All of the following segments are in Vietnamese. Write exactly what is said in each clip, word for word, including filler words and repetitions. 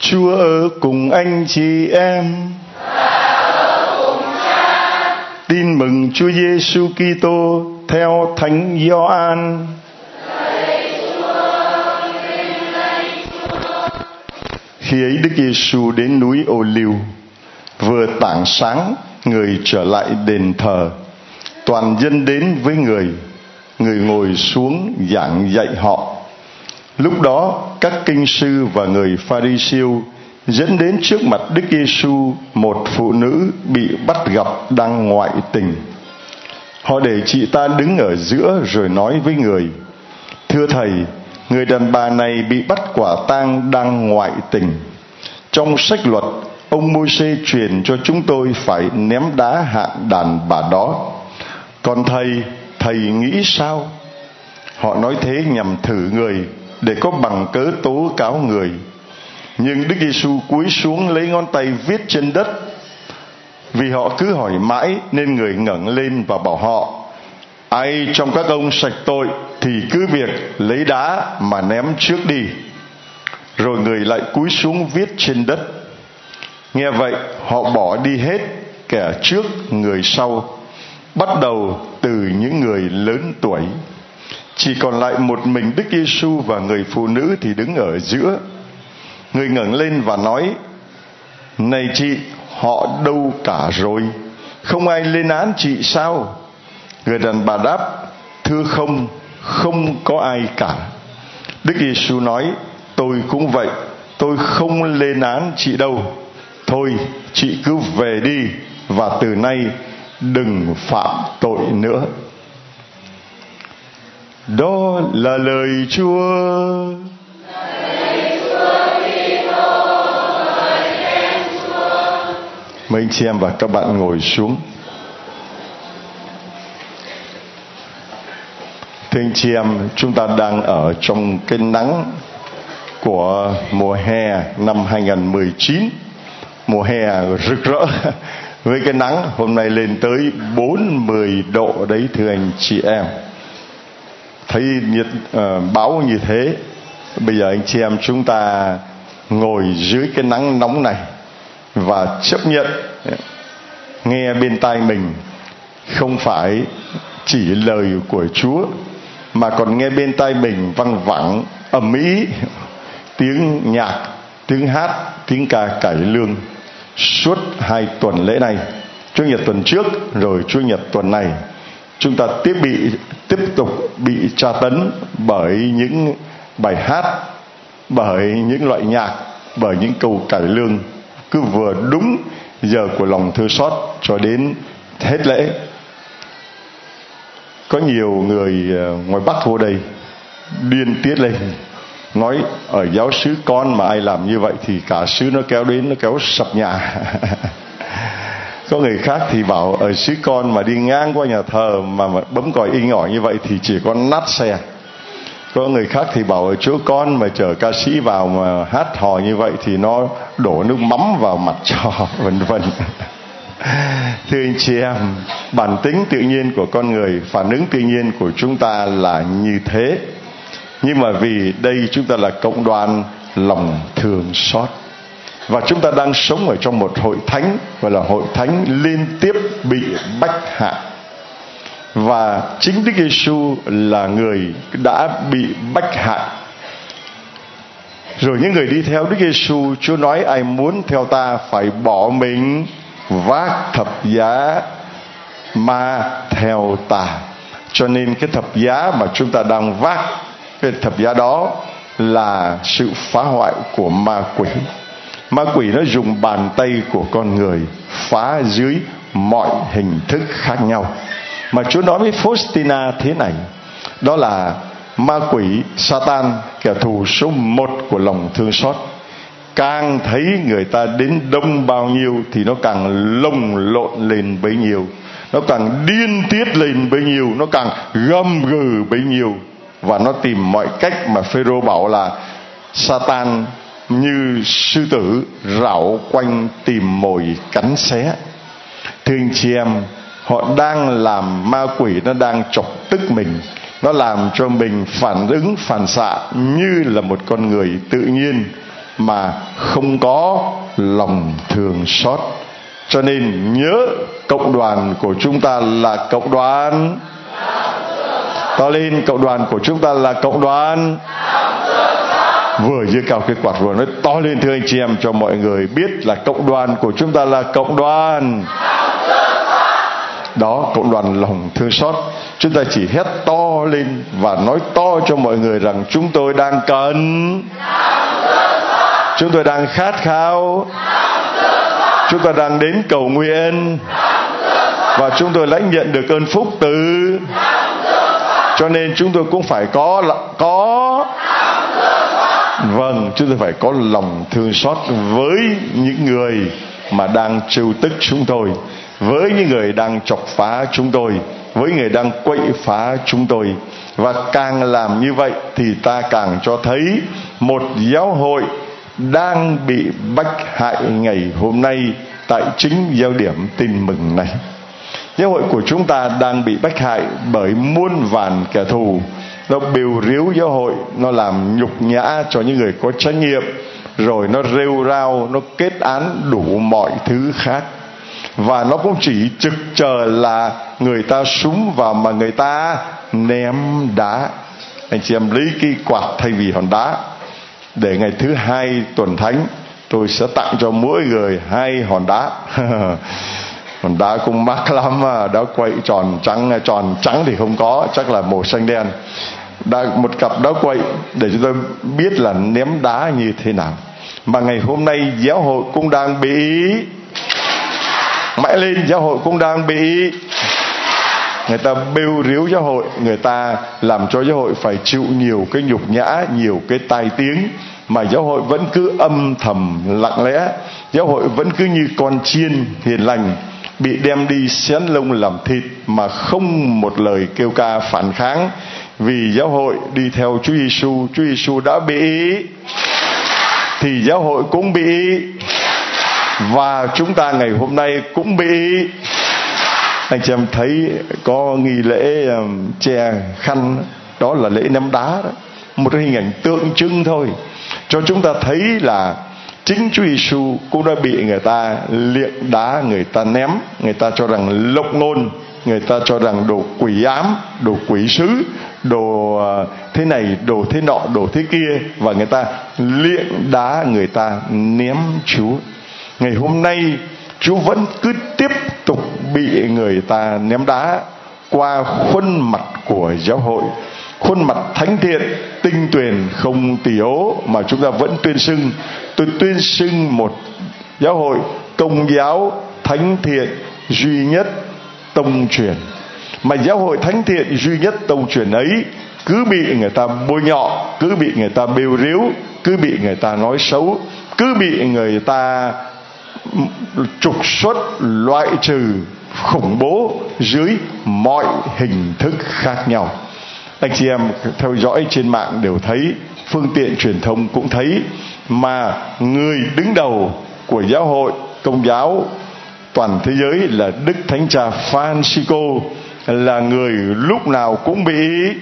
Chúa ở cùng anh chị em. Tin mừng Chúa Giêsu Kitô theo Thánh Gioan. Khi ấy Đức Giêsu đến núi Ô Liu, vừa tảng sáng, người trở lại đền thờ. Toàn dân đến với người, người ngồi xuống giảng dạy họ. Lúc đó các kinh sư và người Pha-ri-siêu dẫn đến trước mặt Đức Giêsu một phụ nữ bị bắt gặp đang ngoại tình. Họ để chị ta đứng ở giữa rồi nói với người: Thưa thầy, người đàn bà này bị bắt quả tang đang ngoại tình. Trong sách luật, ông Môi-se truyền cho chúng tôi phải ném đá hạ đàn bà đó. Còn thầy, thầy nghĩ sao? Họ nói thế nhằm thử người, để có bằng cớ tố cáo người. Nhưng Đức Giêsu cúi xuống lấy ngón tay viết trên đất. Vì họ cứ hỏi mãi nên người ngẩng lên và bảo họ: Ai trong các ông sạch tội thì cứ việc lấy đá mà ném trước đi. Rồi người lại cúi xuống viết trên đất. Nghe vậy họ bỏ đi hết, kẻ trước người sau, bắt đầu từ những người lớn tuổi. Chỉ còn lại một mình Đức Giêsu và người phụ nữ thì đứng ở giữa. Người ngẩng lên và nói: Này chị, họ đâu cả rồi? Không ai lên án chị sao? Người đàn bà đáp: Thưa không, không có ai cả. Đức Giêsu nói: Tôi cũng vậy, tôi không lên án chị đâu. Thôi, chị cứ về đi, và từ nay đừng phạm tội nữa. Đó là lời Chúa. Mấy anh chị em và các bạn ngồi xuống. Thưa anh chị em, chúng ta đang ở trong cái nắng của mùa hè năm hai không một chín. Mùa hè rực rỡ với cái nắng hôm nay lên tới bốn mươi độ đấy thưa anh chị em. Thấy nhiệt uh, báo như thế, bây giờ anh chị em chúng ta ngồi dưới cái nắng nóng này và chấp nhận nghe bên tai mình không phải chỉ lời của Chúa, mà còn nghe bên tai mình văng vẳng ầm ĩ tiếng nhạc, tiếng hát, tiếng ca cải lương suốt hai tuần lễ này. Chủ nhật tuần trước rồi Chủ nhật tuần này, chúng ta tiếp bị tiếp tục bị tra tấn bởi những bài hát, bởi những loại nhạc, bởi những câu cải lương cứ vừa đúng giờ của lòng thương xót cho đến hết lễ. Có nhiều người ngoài Bắc vô đây điên tiết lên, nói ở giáo xứ con mà ai làm như vậy thì cả xứ nó kéo đến, nó kéo sập nhà. Có người khác thì bảo ở xứ con mà đi ngang qua nhà thờ mà, mà bấm còi inh ỏi như vậy thì chỉ có nát xe. Có người khác thì bảo ở chỗ con mà chở ca sĩ vào mà hát hò như vậy thì nó đổ nước mắm vào mặt cho, vân vân. Thưa anh chị em, bản tính tự nhiên của con người, phản ứng tự nhiên của chúng ta là như thế. Nhưng mà vì đây chúng ta là cộng đoàn lòng thương xót, và chúng ta đang sống ở trong một hội thánh gọi là hội thánh liên tiếp bị bách hạ. Và chính Đức Giêsu là người đã bị bách hạ. Rồi những người đi theo Đức Giêsu, Chúa nói ai muốn theo ta phải bỏ mình, vác thập giá mà theo ta. Cho nên cái thập giá mà chúng ta đang vác, cái thập giá đó là sự phá hoại của ma quỷ. Ma quỷ nó dùng bàn tay của con người phá dưới mọi hình thức khác nhau. Mà Chúa nói với Faustina thế này, đó là ma quỷ Satan, kẻ thù số một của lòng thương xót, càng thấy người ta đến đông bao nhiêu thì nó càng lồng lộn lên bấy nhiêu, nó càng điên tiết lên bấy nhiêu, nó càng gầm gừ bấy nhiêu. Và nó tìm mọi cách mà Phêrô bảo là Satan như sư tử rảo quanh tìm mồi cắn xé. Thưa anh chị em, họ đang làm, ma quỷ nó đang chọc tức mình, nó làm cho mình phản ứng phản xạ như là một con người tự nhiên. mà không có lòng thương xót. Cho nên nhớ cộng đoàn của chúng ta là cộng đoàn. To lên, cộng đoàn của chúng ta là cộng đoàn. Vừa giơ cao cái quạt vừa nói to lên thưa anh chị em cho mọi người biết là cộng đoàn của chúng ta là cộng đoàn. Đó, cộng đoàn lòng thương xót. Chúng ta chỉ hét to lên và nói to cho mọi người rằng chúng tôi đang cần, chúng tôi đang khát khao, chúng tôi đang đến cầu nguyện và chúng tôi lãnh nhận được ơn phúc từ. Cho nên chúng tôi cũng phải có có vâng, chúng tôi phải có lòng thương xót với những người mà đang trêu tức chúng tôi, với những người đang chọc phá chúng tôi, với người đang quậy phá chúng tôi. Và càng làm như vậy thì ta càng cho thấy một giáo hội đang bị bách hại ngày hôm nay tại chính giáo điểm tin mừng này. Giáo hội của chúng ta đang bị bách hại bởi muôn vàn kẻ thù. Nó bêu riếu giáo hội, nó làm nhục nhã cho những người có trách nhiệm, rồi nó rêu rao, nó kết án đủ mọi thứ khác. Và nó cũng chỉ trực chờ là người ta súng vào mà người ta ném đá. Anh chị em lấy cái quạt thay vì hòn đá, để ngày thứ hai tuần thánh tôi sẽ tặng cho mỗi người hai hòn đá. Hòn đá cũng mắc lắm mà, đá quậy tròn trắng, tròn trắng thì không có, chắc là màu xanh đen. Đã, một cặp đá quậy để chúng tôi biết là ném đá như thế nào. Mà ngày hôm nay giáo hội cũng đang bị mãi lên, giáo hội cũng đang bị người ta bêu riếu giáo hội, người ta làm cho giáo hội phải chịu nhiều cái nhục nhã, nhiều cái tai tiếng, mà giáo hội vẫn cứ âm thầm lặng lẽ. Giáo hội vẫn cứ như con chiên hiền lành bị đem đi xén lông làm thịt mà không một lời kêu ca phản kháng. Vì giáo hội đi theo Chúa Giêsu, Chúa Giêsu đã bị thì giáo hội cũng bị, và chúng ta ngày hôm nay cũng bị. Anh chị em thấy có nghi lễ um, che khăn, đó là lễ ném đá đó, một cái hình ảnh tượng trưng thôi cho chúng ta thấy là chính Chúa Giêsu cũng đã bị người ta liệng đá, người ta ném, người ta cho rằng lộc ngôn, người ta cho rằng đồ quỷ ám, đồ quỷ sứ, đồ thế này, đồ thế nọ, đồ thế kia, và người ta liệng đá, người ta ném Chúa. Ngày hôm nay Chúa vẫn cứ tiếp tục bị người ta ném đá qua khuôn mặt của giáo hội, khuôn mặt thánh thiện, tinh tuyền, không tiếu mà chúng ta vẫn tuyên xưng. Tôi tuyên xưng một giáo hội công giáo thánh thiện duy nhất tông truyền. Mà giáo hội thánh thiện duy nhất tông truyền ấy cứ bị người ta bôi nhọ, cứ bị người ta bêu riếu, cứ bị người ta nói xấu, cứ bị người ta trục xuất, loại trừ, khủng bố dưới mọi hình thức khác nhau. Anh chị em theo dõi trên mạng đều thấy, phương tiện truyền thông cũng thấy, mà người đứng đầu của giáo hội công giáo toàn thế giới là Đức Thánh Cha Francisco là người lúc nào cũng bị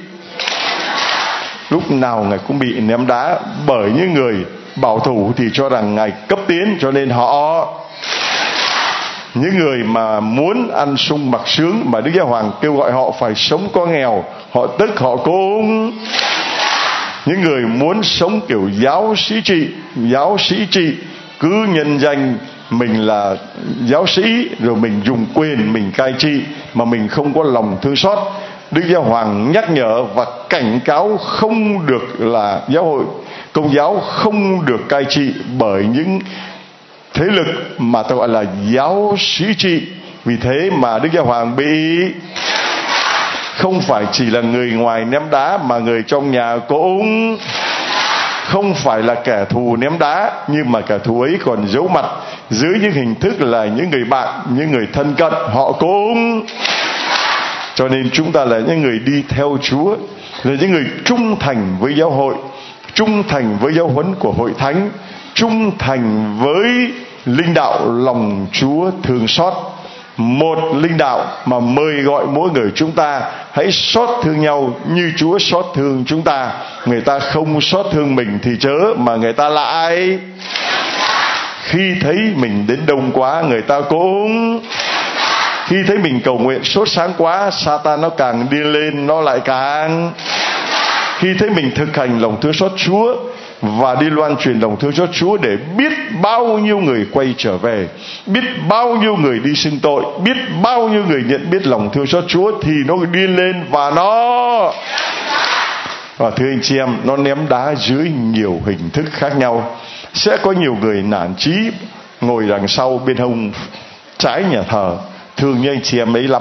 lúc nào ngài cũng bị ném đá bởi những người bảo thủ thì cho rằng ngài cấp tiến, cho nên họ, những người mà muốn ăn sung mặc sướng mà Đức Giáo Hoàng kêu gọi họ phải sống có nghèo, họ tức họ cũng. Những người muốn sống kiểu giáo sĩ trị, giáo sĩ trị cứ nhân danh mình là giáo sĩ rồi mình dùng quyền mình cai trị mà mình không có lòng thương xót. Đức Giáo Hoàng nhắc nhở và cảnh cáo không được là giáo hội công giáo không được cai trị bởi những thế lực mà ta gọi là giáo sĩ trị. Vì thế mà Đức Giáo Hoàng bị không phải chỉ là người ngoài ném đá mà người trong nhà cũng không phải là kẻ thù ném đá, nhưng mà kẻ thù ấy còn giấu mặt dưới những hình thức là những người bạn, những người thân cận họ cũng. Cho nên chúng ta là những người đi theo Chúa, là những người trung thành với giáo hội, trung thành với giáo huấn của hội thánh, trung thành với linh đạo lòng Chúa thương xót, một linh đạo mà mời gọi mỗi người chúng ta hãy xót thương nhau như Chúa xót thương chúng ta. Người ta không xót thương mình thì chớ, mà người ta lại khi thấy mình đến đông quá, người ta cũng khi thấy mình cầu nguyện sốt sáng quá, Satan nó càng điên lên, nó lại càng khi thấy mình thực hành lòng thương xót Chúa và đi loan truyền lòng thương xót Chúa để biết bao nhiêu người quay trở về, biết bao nhiêu người đi xưng tội, biết bao nhiêu người nhận biết lòng thương xót Chúa, thì nó điên lên và nó và thưa anh chị em, nó ném đá dưới nhiều hình thức khác nhau. Sẽ có nhiều người nản chí ngồi đằng sau bên hông trái nhà thờ, thương như anh chị em ấy lắm.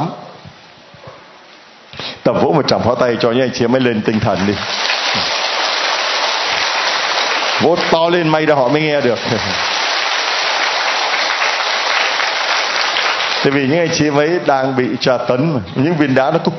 Tập vỗ một tràng pháo tay cho những anh chị em ấy lên tinh thần đi. Vỗ to lên, may ra họ mới nghe được. Tại vì những anh chị em ấy đang bị tra tấn mà. Những viên đá nó cứ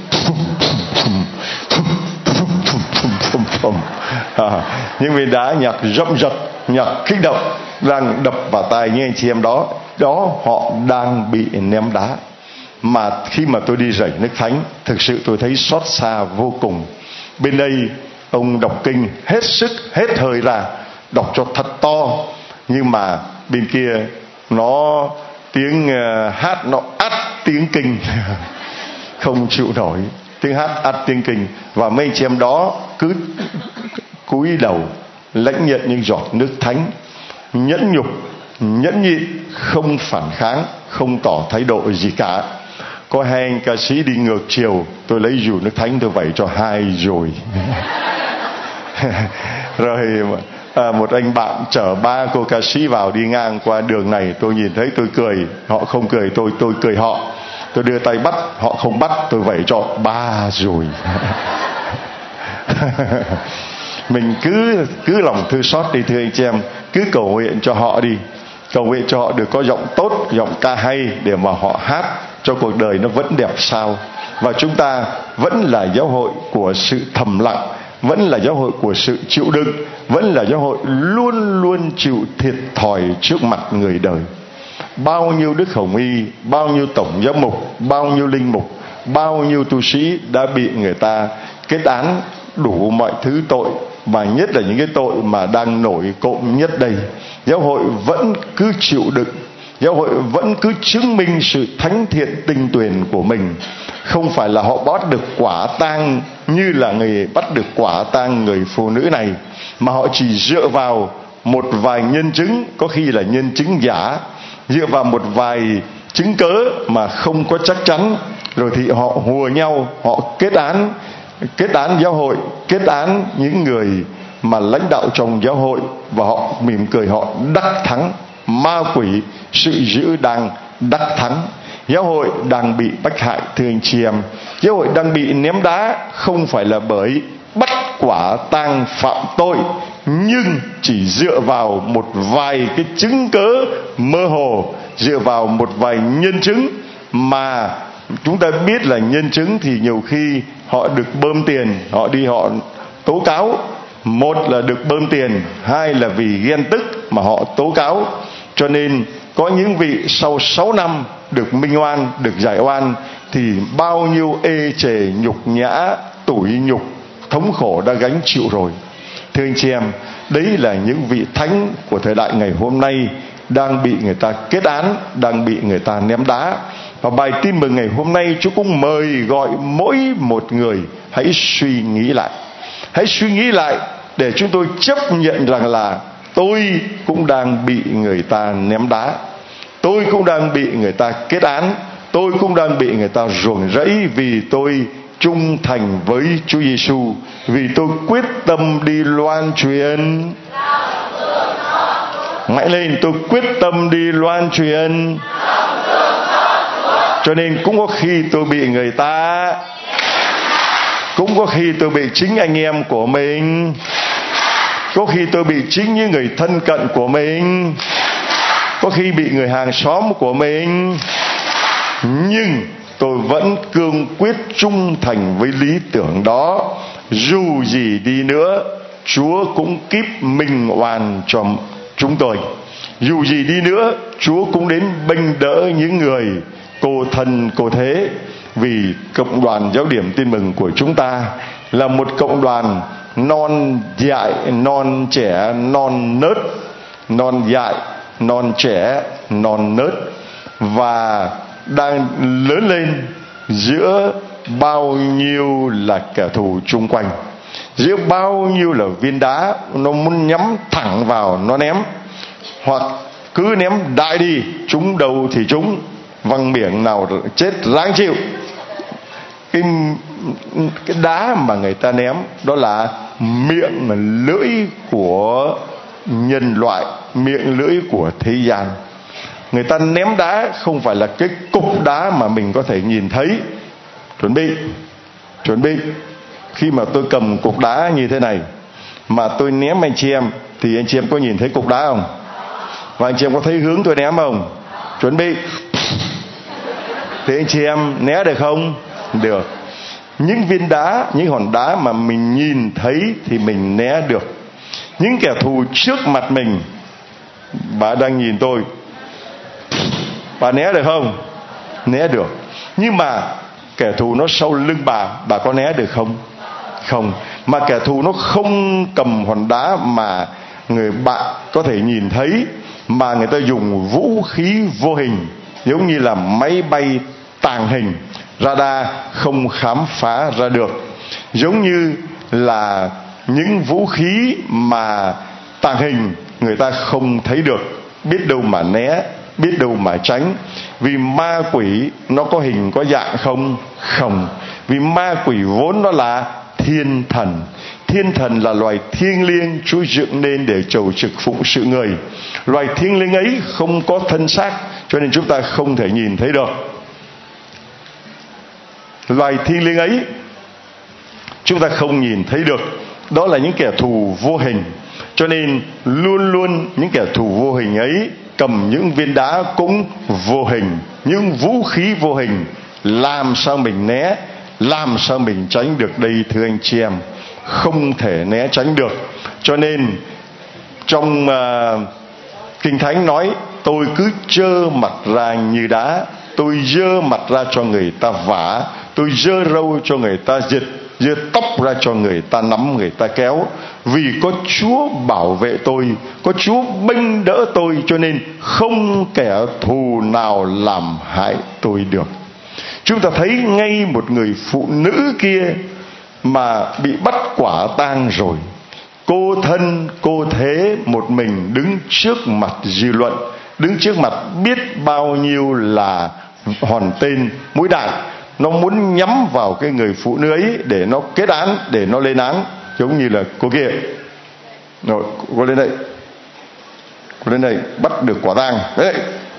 à, những viên đá nhạc rậm rật, nhạc kích động đang đập vào tai những anh chị em đó. Đó họ đang bị ném đá. Mà khi mà tôi đi rảy nước thánh, thực sự tôi thấy xót xa vô cùng. Bên đây ông đọc kinh hết sức hết hơi ra, đọc cho thật to, nhưng mà bên kia nó tiếng uh, hát nó ắt tiếng kinh không chịu nổi, tiếng hát ắt tiếng kinh. Và mấy chị em đó cứ cúi đầu lãnh nhận những giọt nước thánh, nhẫn nhục, nhẫn nhịn, không phản kháng, không tỏ thái độ gì cả. Có hai anh ca sĩ đi ngược chiều, tôi lấy dù nước thánh tôi vẩy cho hai rồi. Rồi à, một anh bạn chở ba cô ca sĩ vào đi ngang qua đường này, tôi nhìn thấy tôi cười, họ không cười, tôi tôi cười họ. Tôi đưa tay bắt, họ không bắt, tôi vẩy cho ba rồi. Mình cứ cứ lòng thương xót đi thưa anh chị em, cứ cầu nguyện cho họ đi, cầu nguyện cho họ được có giọng tốt, giọng ca hay để mà họ hát cho cuộc đời nó vẫn đẹp sao. Và chúng ta vẫn là giáo hội của sự thầm lặng, vẫn là giáo hội của sự chịu đựng, vẫn là giáo hội luôn luôn chịu thiệt thòi trước mặt người đời. Bao nhiêu đức hồng y, bao nhiêu tổng giám mục, bao nhiêu linh mục, bao nhiêu tu sĩ đã bị người ta kết án đủ mọi thứ tội, và nhất là những cái tội mà đang nổi cộm nhất đây. Giáo hội vẫn cứ chịu đựng, giáo hội vẫn cứ chứng minh sự thánh thiện tinh tuyền của mình. Không phải là họ bắt được quả tang như là người bắt được quả tang người phụ nữ này, mà họ chỉ dựa vào một vài nhân chứng, có khi là nhân chứng giả, dựa vào một vài chứng cớ mà không có chắc chắn, rồi thì họ hùa nhau, họ kết án kết án giáo hội, kết án những người mà lãnh đạo trong giáo hội, và họ mỉm cười, họ đắc thắng. Ma quỷ sự dữ đang đắc thắng. Giáo hội đang bị bách hại thưa anh chị em. Giáo hội đang bị ném đá không phải là bởi bắt quả tang phạm tội, nhưng chỉ dựa vào một vài cái chứng cớ mơ hồ, dựa vào một vài nhân chứng mà chúng ta biết là nhân chứng thì nhiều khi họ được bơm tiền, họ đi họ tố cáo. Một là được bơm tiền, hai là vì ghen tức mà họ tố cáo. Cho nên có những vị sau sáu năm được minh oan, được giải oan, thì bao nhiêu ê chề, nhục nhã, tủi nhục, thống khổ đã gánh chịu rồi. Thưa anh chị em, đấy là những vị thánh của thời đại ngày hôm nay đang bị người ta kết án, đang bị người ta ném đá. Và bài tin mừng ngày hôm nay Chúa cũng mời gọi mỗi một người hãy suy nghĩ lại. Hãy suy nghĩ lại để chúng tôi chấp nhận rằng là tôi cũng đang bị người ta ném đá, tôi cũng đang bị người ta kết án, tôi cũng đang bị người ta ruồng rẫy vì tôi trung thành với Chúa Giêsu, vì tôi quyết tâm đi loan truyền. Mạnh lên, tôi quyết tâm đi loan truyền. Cho nên cũng có khi tôi bị người ta, cũng có khi tôi bị chính anh em của mình, có khi tôi bị chính những người thân cận của mình, có khi bị người hàng xóm của mình, nhưng tôi vẫn cương quyết trung thành với lý tưởng đó. Dù gì đi nữa, Chúa cũng kíp minh oan cho chúng tôi. Dù gì đi nữa, Chúa cũng đến bênh đỡ những người cô thân cô thế, vì cộng đoàn Giáo điểm Tin mừng của chúng ta là một cộng đoàn non dại, non trẻ, non nớt, non dại, non trẻ, non nớt, và đang lớn lên giữa bao nhiêu là kẻ thù chung quanh, giữa bao nhiêu là viên đá nó muốn nhắm thẳng vào nó ném, hoặc cứ ném đại đi, trúng đầu thì trúng, văng miệng nào chết ráng chịu. Cái, cái đá mà người ta ném đó là miệng lưỡi của nhân loại, miệng lưỡi của thế gian. Người ta ném đá không phải là cái cục đá mà mình có thể nhìn thấy. Chuẩn bị, chuẩn bị. Khi mà tôi cầm cục đá như thế này mà tôi ném anh chị em, thì anh chị em có nhìn thấy cục đá không? Và anh chị em có thấy hướng tôi ném không? Chuẩn bị. Thì anh chị em né được không? Được. Những viên đá, những hòn đá mà mình nhìn thấy thì mình né được. Những kẻ thù trước mặt mình, bà đang nhìn tôi, bà né được không? Né được. Nhưng mà kẻ thù nó sau lưng bà, bà có né được không? Không. Mà kẻ thù nó không cầm hòn đá mà người bạn có thể nhìn thấy, mà người ta dùng vũ khí vô hình, giống như là máy bay tàng hình, radar không khám phá ra được, giống như là những vũ khí mà tàng hình người ta không thấy được, biết đâu mà né, biết đâu mà tránh. Vì ma quỷ nó có hình có dạng không? Không. Vì ma quỷ vốn nó là thiên thần. Thiên thần là loài thiêng liêng Chúa dựng nên để chầu trực phụng sự người. Loài thiêng liêng ấy không có thân xác, cho nên chúng ta không thể nhìn thấy được. Loài thiêng liêng ấy chúng ta không nhìn thấy được. Đó là những kẻ thù vô hình. Cho nên luôn luôn những kẻ thù vô hình ấy cầm những viên đá cũng vô hình, những vũ khí vô hình. Làm sao mình né, làm sao mình tránh được đây thưa anh chị em? Không thể né tránh được. Cho nên trong uh, Kinh Thánh nói, tôi cứ trơ mặt ra như đá, tôi dơ mặt ra cho người ta vả, tôi dơ râu cho người ta giật, dơ tóc ra cho người ta nắm, người ta kéo. Vì có Chúa bảo vệ tôi, có Chúa bênh đỡ tôi, cho nên không kẻ thù nào làm hại tôi được. Chúng ta thấy ngay một người phụ nữ kia mà bị bắt quả tang rồi, cô thân cô thế một mình đứng trước mặt dư luận, đứng trước mặt biết bao nhiêu là hòn tên mũi đạn, nó muốn nhắm vào cái người phụ nữ ấy để nó kết án, để nó lên án. Giống như là cô kia, rồi cô lên đây, cô lên đây bắt được quả tang đấy.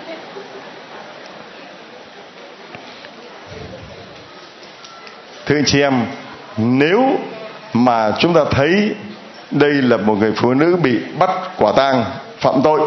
Thưa anh chị em, nếu mà chúng ta thấy đây là một người phụ nữ bị bắt quả tang phạm tội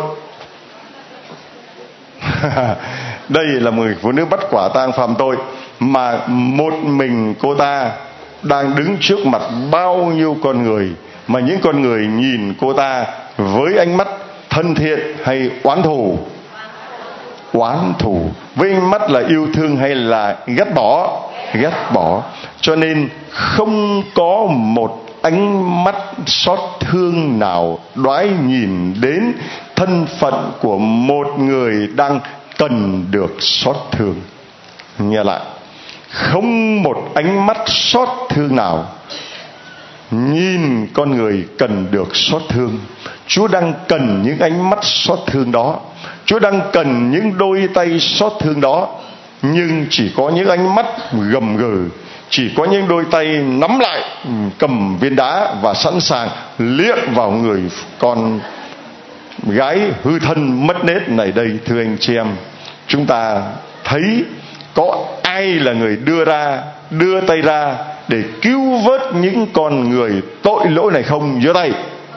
đây là một người phụ nữ bắt quả tang phạm tội, mà một mình cô ta đang đứng trước mặt bao nhiêu con người, mà những con người nhìn cô ta với ánh mắt thân thiện hay oán thù? Oán thù. Với ánh mắt là yêu thương hay là ghét bỏ? Ghét bỏ. Cho nên không có một ánh mắt xót thương nào đoái nhìn đến thân phận của một người đang cần được xót thương. Nghe lại, không một ánh mắt xót thương nào nhìn con người cần được xót thương. Chúa đang cần những ánh mắt xót thương đó, Chúa đang cần những đôi tay xót thương đó. Nhưng chỉ có những ánh mắt gầm gừ, chỉ có những đôi tay nắm lại cầm viên đá và sẵn sàng liệng vào người con gái hư thân mất nết này đây. Thưa anh chị em, chúng ta thấy có ai là người đưa ra, đưa tay ra để cứu vớt những con người tội lỗi này không? Giơ tay.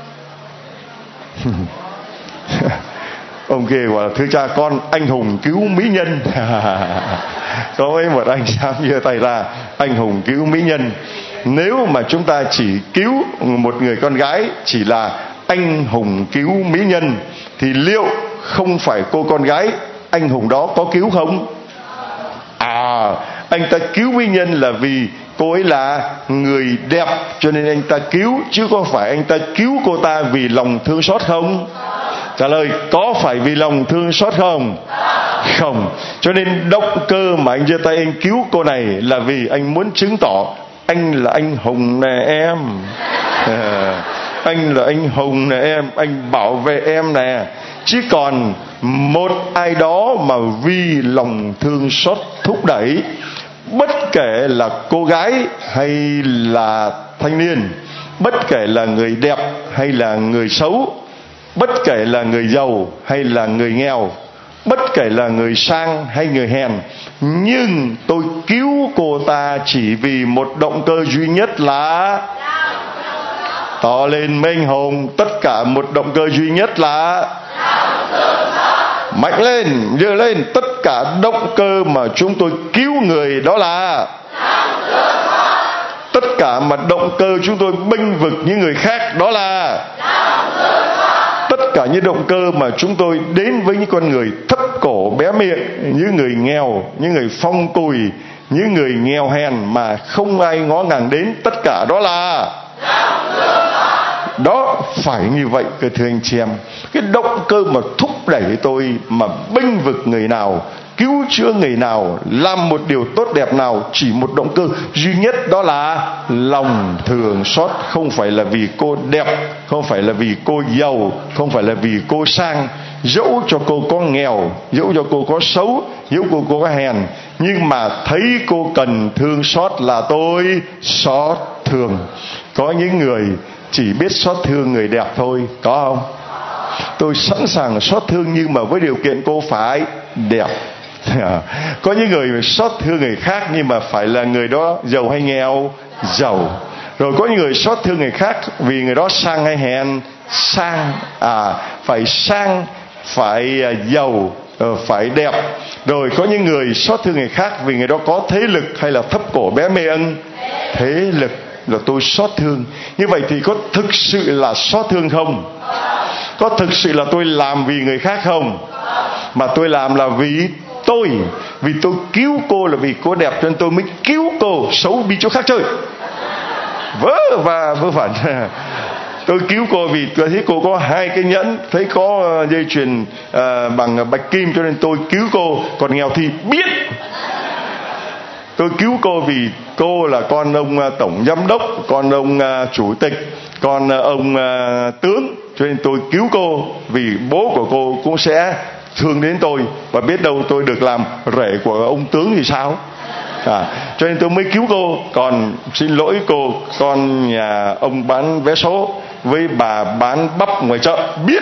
Ông kia gọi là thưa cha con anh hùng cứu mỹ nhân. Có mấy một anh dám giơ tay ra, anh hùng cứu mỹ nhân. Nếu mà chúng ta chỉ cứu một người con gái, chỉ là anh hùng cứu mỹ nhân, thì liệu không phải cô con gái anh hùng đó có cứu không? À, anh ta cứu quý nhân là vì cô ấy là người đẹp cho nên anh ta cứu, chứ có phải anh ta cứu cô ta vì lòng thương xót không? Trả lời, có phải vì lòng thương xót không? Không. Cho nên động cơ mà anh giơ tay anh cứu cô này là vì anh muốn chứng tỏ anh là anh hùng nè em. À, anh là anh hùng nè em, anh bảo vệ em nè. Chứ còn một ai đó mà vì lòng thương xót thúc đẩy, bất kể là cô gái hay là thanh niên, bất kể là người đẹp hay là người xấu, bất kể là người giàu hay là người nghèo, bất kể là người sang hay người hèn, nhưng tôi cứu cô ta chỉ vì một động cơ duy nhất là to lên mênh hồn. Tất cả một động cơ duy nhất là mạnh lên, giơ lên. Tất cả động cơ mà chúng tôi cứu người đó là tất cả mà động cơ chúng tôi bênh vực những người khác đó là tất cả những động cơ mà chúng tôi đến với những con người thấp cổ bé miệng, những người nghèo, những người phong cùi, những người nghèo hèn mà không ai ngó ngàng đến, tất cả đó là đó. Phải như vậy cơ thưa anh chị em. Cái động cơ mà thúc đẩy tôi mà bênh vực người nào, cứu chữa người nào, làm một điều tốt đẹp nào, chỉ một động cơ duy nhất, đó là lòng thương xót. Không phải là vì cô đẹp, không phải là vì cô giàu, không phải là vì cô sang. Dẫu cho cô có nghèo, dẫu cho cô có xấu, dẫu cô có hèn, nhưng mà thấy cô cần thương xót là tôi xót thương. Có những người chỉ biết xót thương người đẹp thôi, có không? Tôi sẵn sàng xót thương nhưng mà với điều kiện cô phải đẹp. Có những người xót thương người khác nhưng mà phải là người đó giàu hay nghèo? Giàu. Rồi có những người xót thương người khác vì người đó sang hay hèn? Sang. À, phải sang, phải giàu, phải đẹp. Rồi có những người xót thương người khác vì người đó có thế lực hay là thấp cổ bé miệng? Thế lực. Là tôi xót thương. Như vậy thì có thực sự là xót thương không? Có thực sự là tôi làm vì người khác không? Mà tôi làm là vì tôi. Vì tôi cứu cô là vì cô đẹp cho nên tôi mới cứu cô. Xấu đi chỗ khác chơi, vớ và vớ vẩn. Tôi cứu cô vì tôi thấy cô có hai cái nhẫn, thấy có dây chuyền uh, bằng bạch kim cho nên tôi cứu cô. Còn nghèo thì biết. Tôi cứu cô vì cô là con ông tổng giám đốc, con ông chủ tịch, con ông tướng, cho nên tôi cứu cô vì bố của cô cũng sẽ thương đến tôi, và biết đâu tôi được làm rể của ông tướng thì sao? À, cho nên tôi mới cứu cô. Còn xin lỗi cô, con nhà ông bán vé số với bà bán bắp ngoài chợ biết.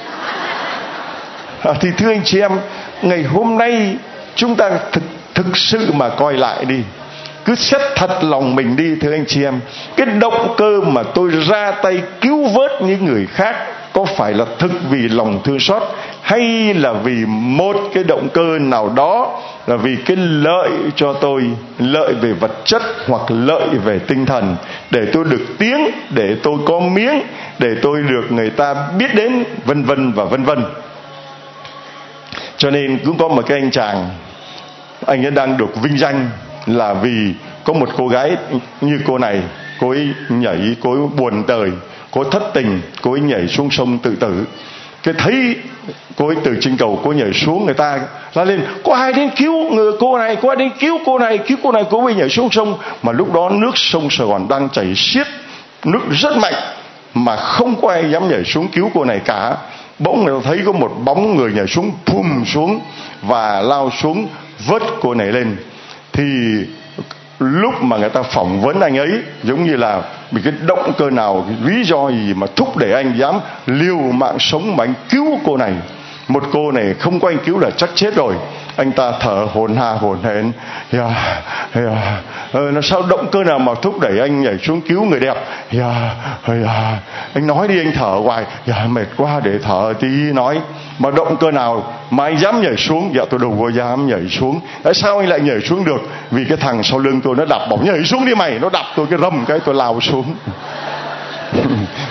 À, thì thưa anh chị em, ngày hôm nay chúng ta thực Thực sự mà coi lại đi, cứ xét thật lòng mình đi thưa anh chị em. Cái động cơ mà tôi ra tay cứu vớt những người khác có phải là thực vì lòng thương xót, hay là vì một cái động cơ nào đó, là vì cái lợi cho tôi, lợi về vật chất hoặc lợi về tinh thần, để tôi được tiếng, để tôi có miếng, để tôi được người ta biết đến, vân vân và vân vân. Cho nên cũng có một cái anh chàng, anh ấy đang được vinh danh là vì có một cô gái như cô này, cô ấy nhảy, cô ấy buồn đời, cô ấy thất tình, cô ấy nhảy xuống sông tự tử. Cái thấy cô ấy từ trên cầu cô ấy nhảy xuống, người ta la lên: có ai đến cứu người cô này, có ai đến cứu cô này, cứu cô này. Cô ấy nhảy xuống sông, mà lúc đó nước sông Sài Gòn đang chảy xiết, nước rất mạnh, mà không có ai dám nhảy xuống cứu cô này cả. Bỗng người ta thấy có một bóng người nhảy xuống, phùm xuống và lao xuống vớt cô này lên. Thì lúc mà người ta phỏng vấn anh ấy, giống như là vì cái động cơ nào, cái lý do gì mà thúc đẩy anh dám liều mạng sống mà anh cứu cô này. Một cô này không có anh cứu là chắc chết rồi. Anh ta thở hổn hà hổn hển. Yeah, yeah. Ờ, nó sao động cơ nào mà thúc đẩy anh nhảy xuống cứu người đẹp? Yeah, yeah. Anh nói đi, anh thở hoài. Yeah, mệt quá, để thở tí nói. Mà động cơ nào mà anh dám nhảy xuống? Dạ tôi đâu có dám nhảy xuống. Tại sao anh lại nhảy xuống được? Vì cái thằng sau lưng tôi nó đập, bảo nhảy xuống đi mày. Nó đập tôi cái rầm cái tôi lao xuống.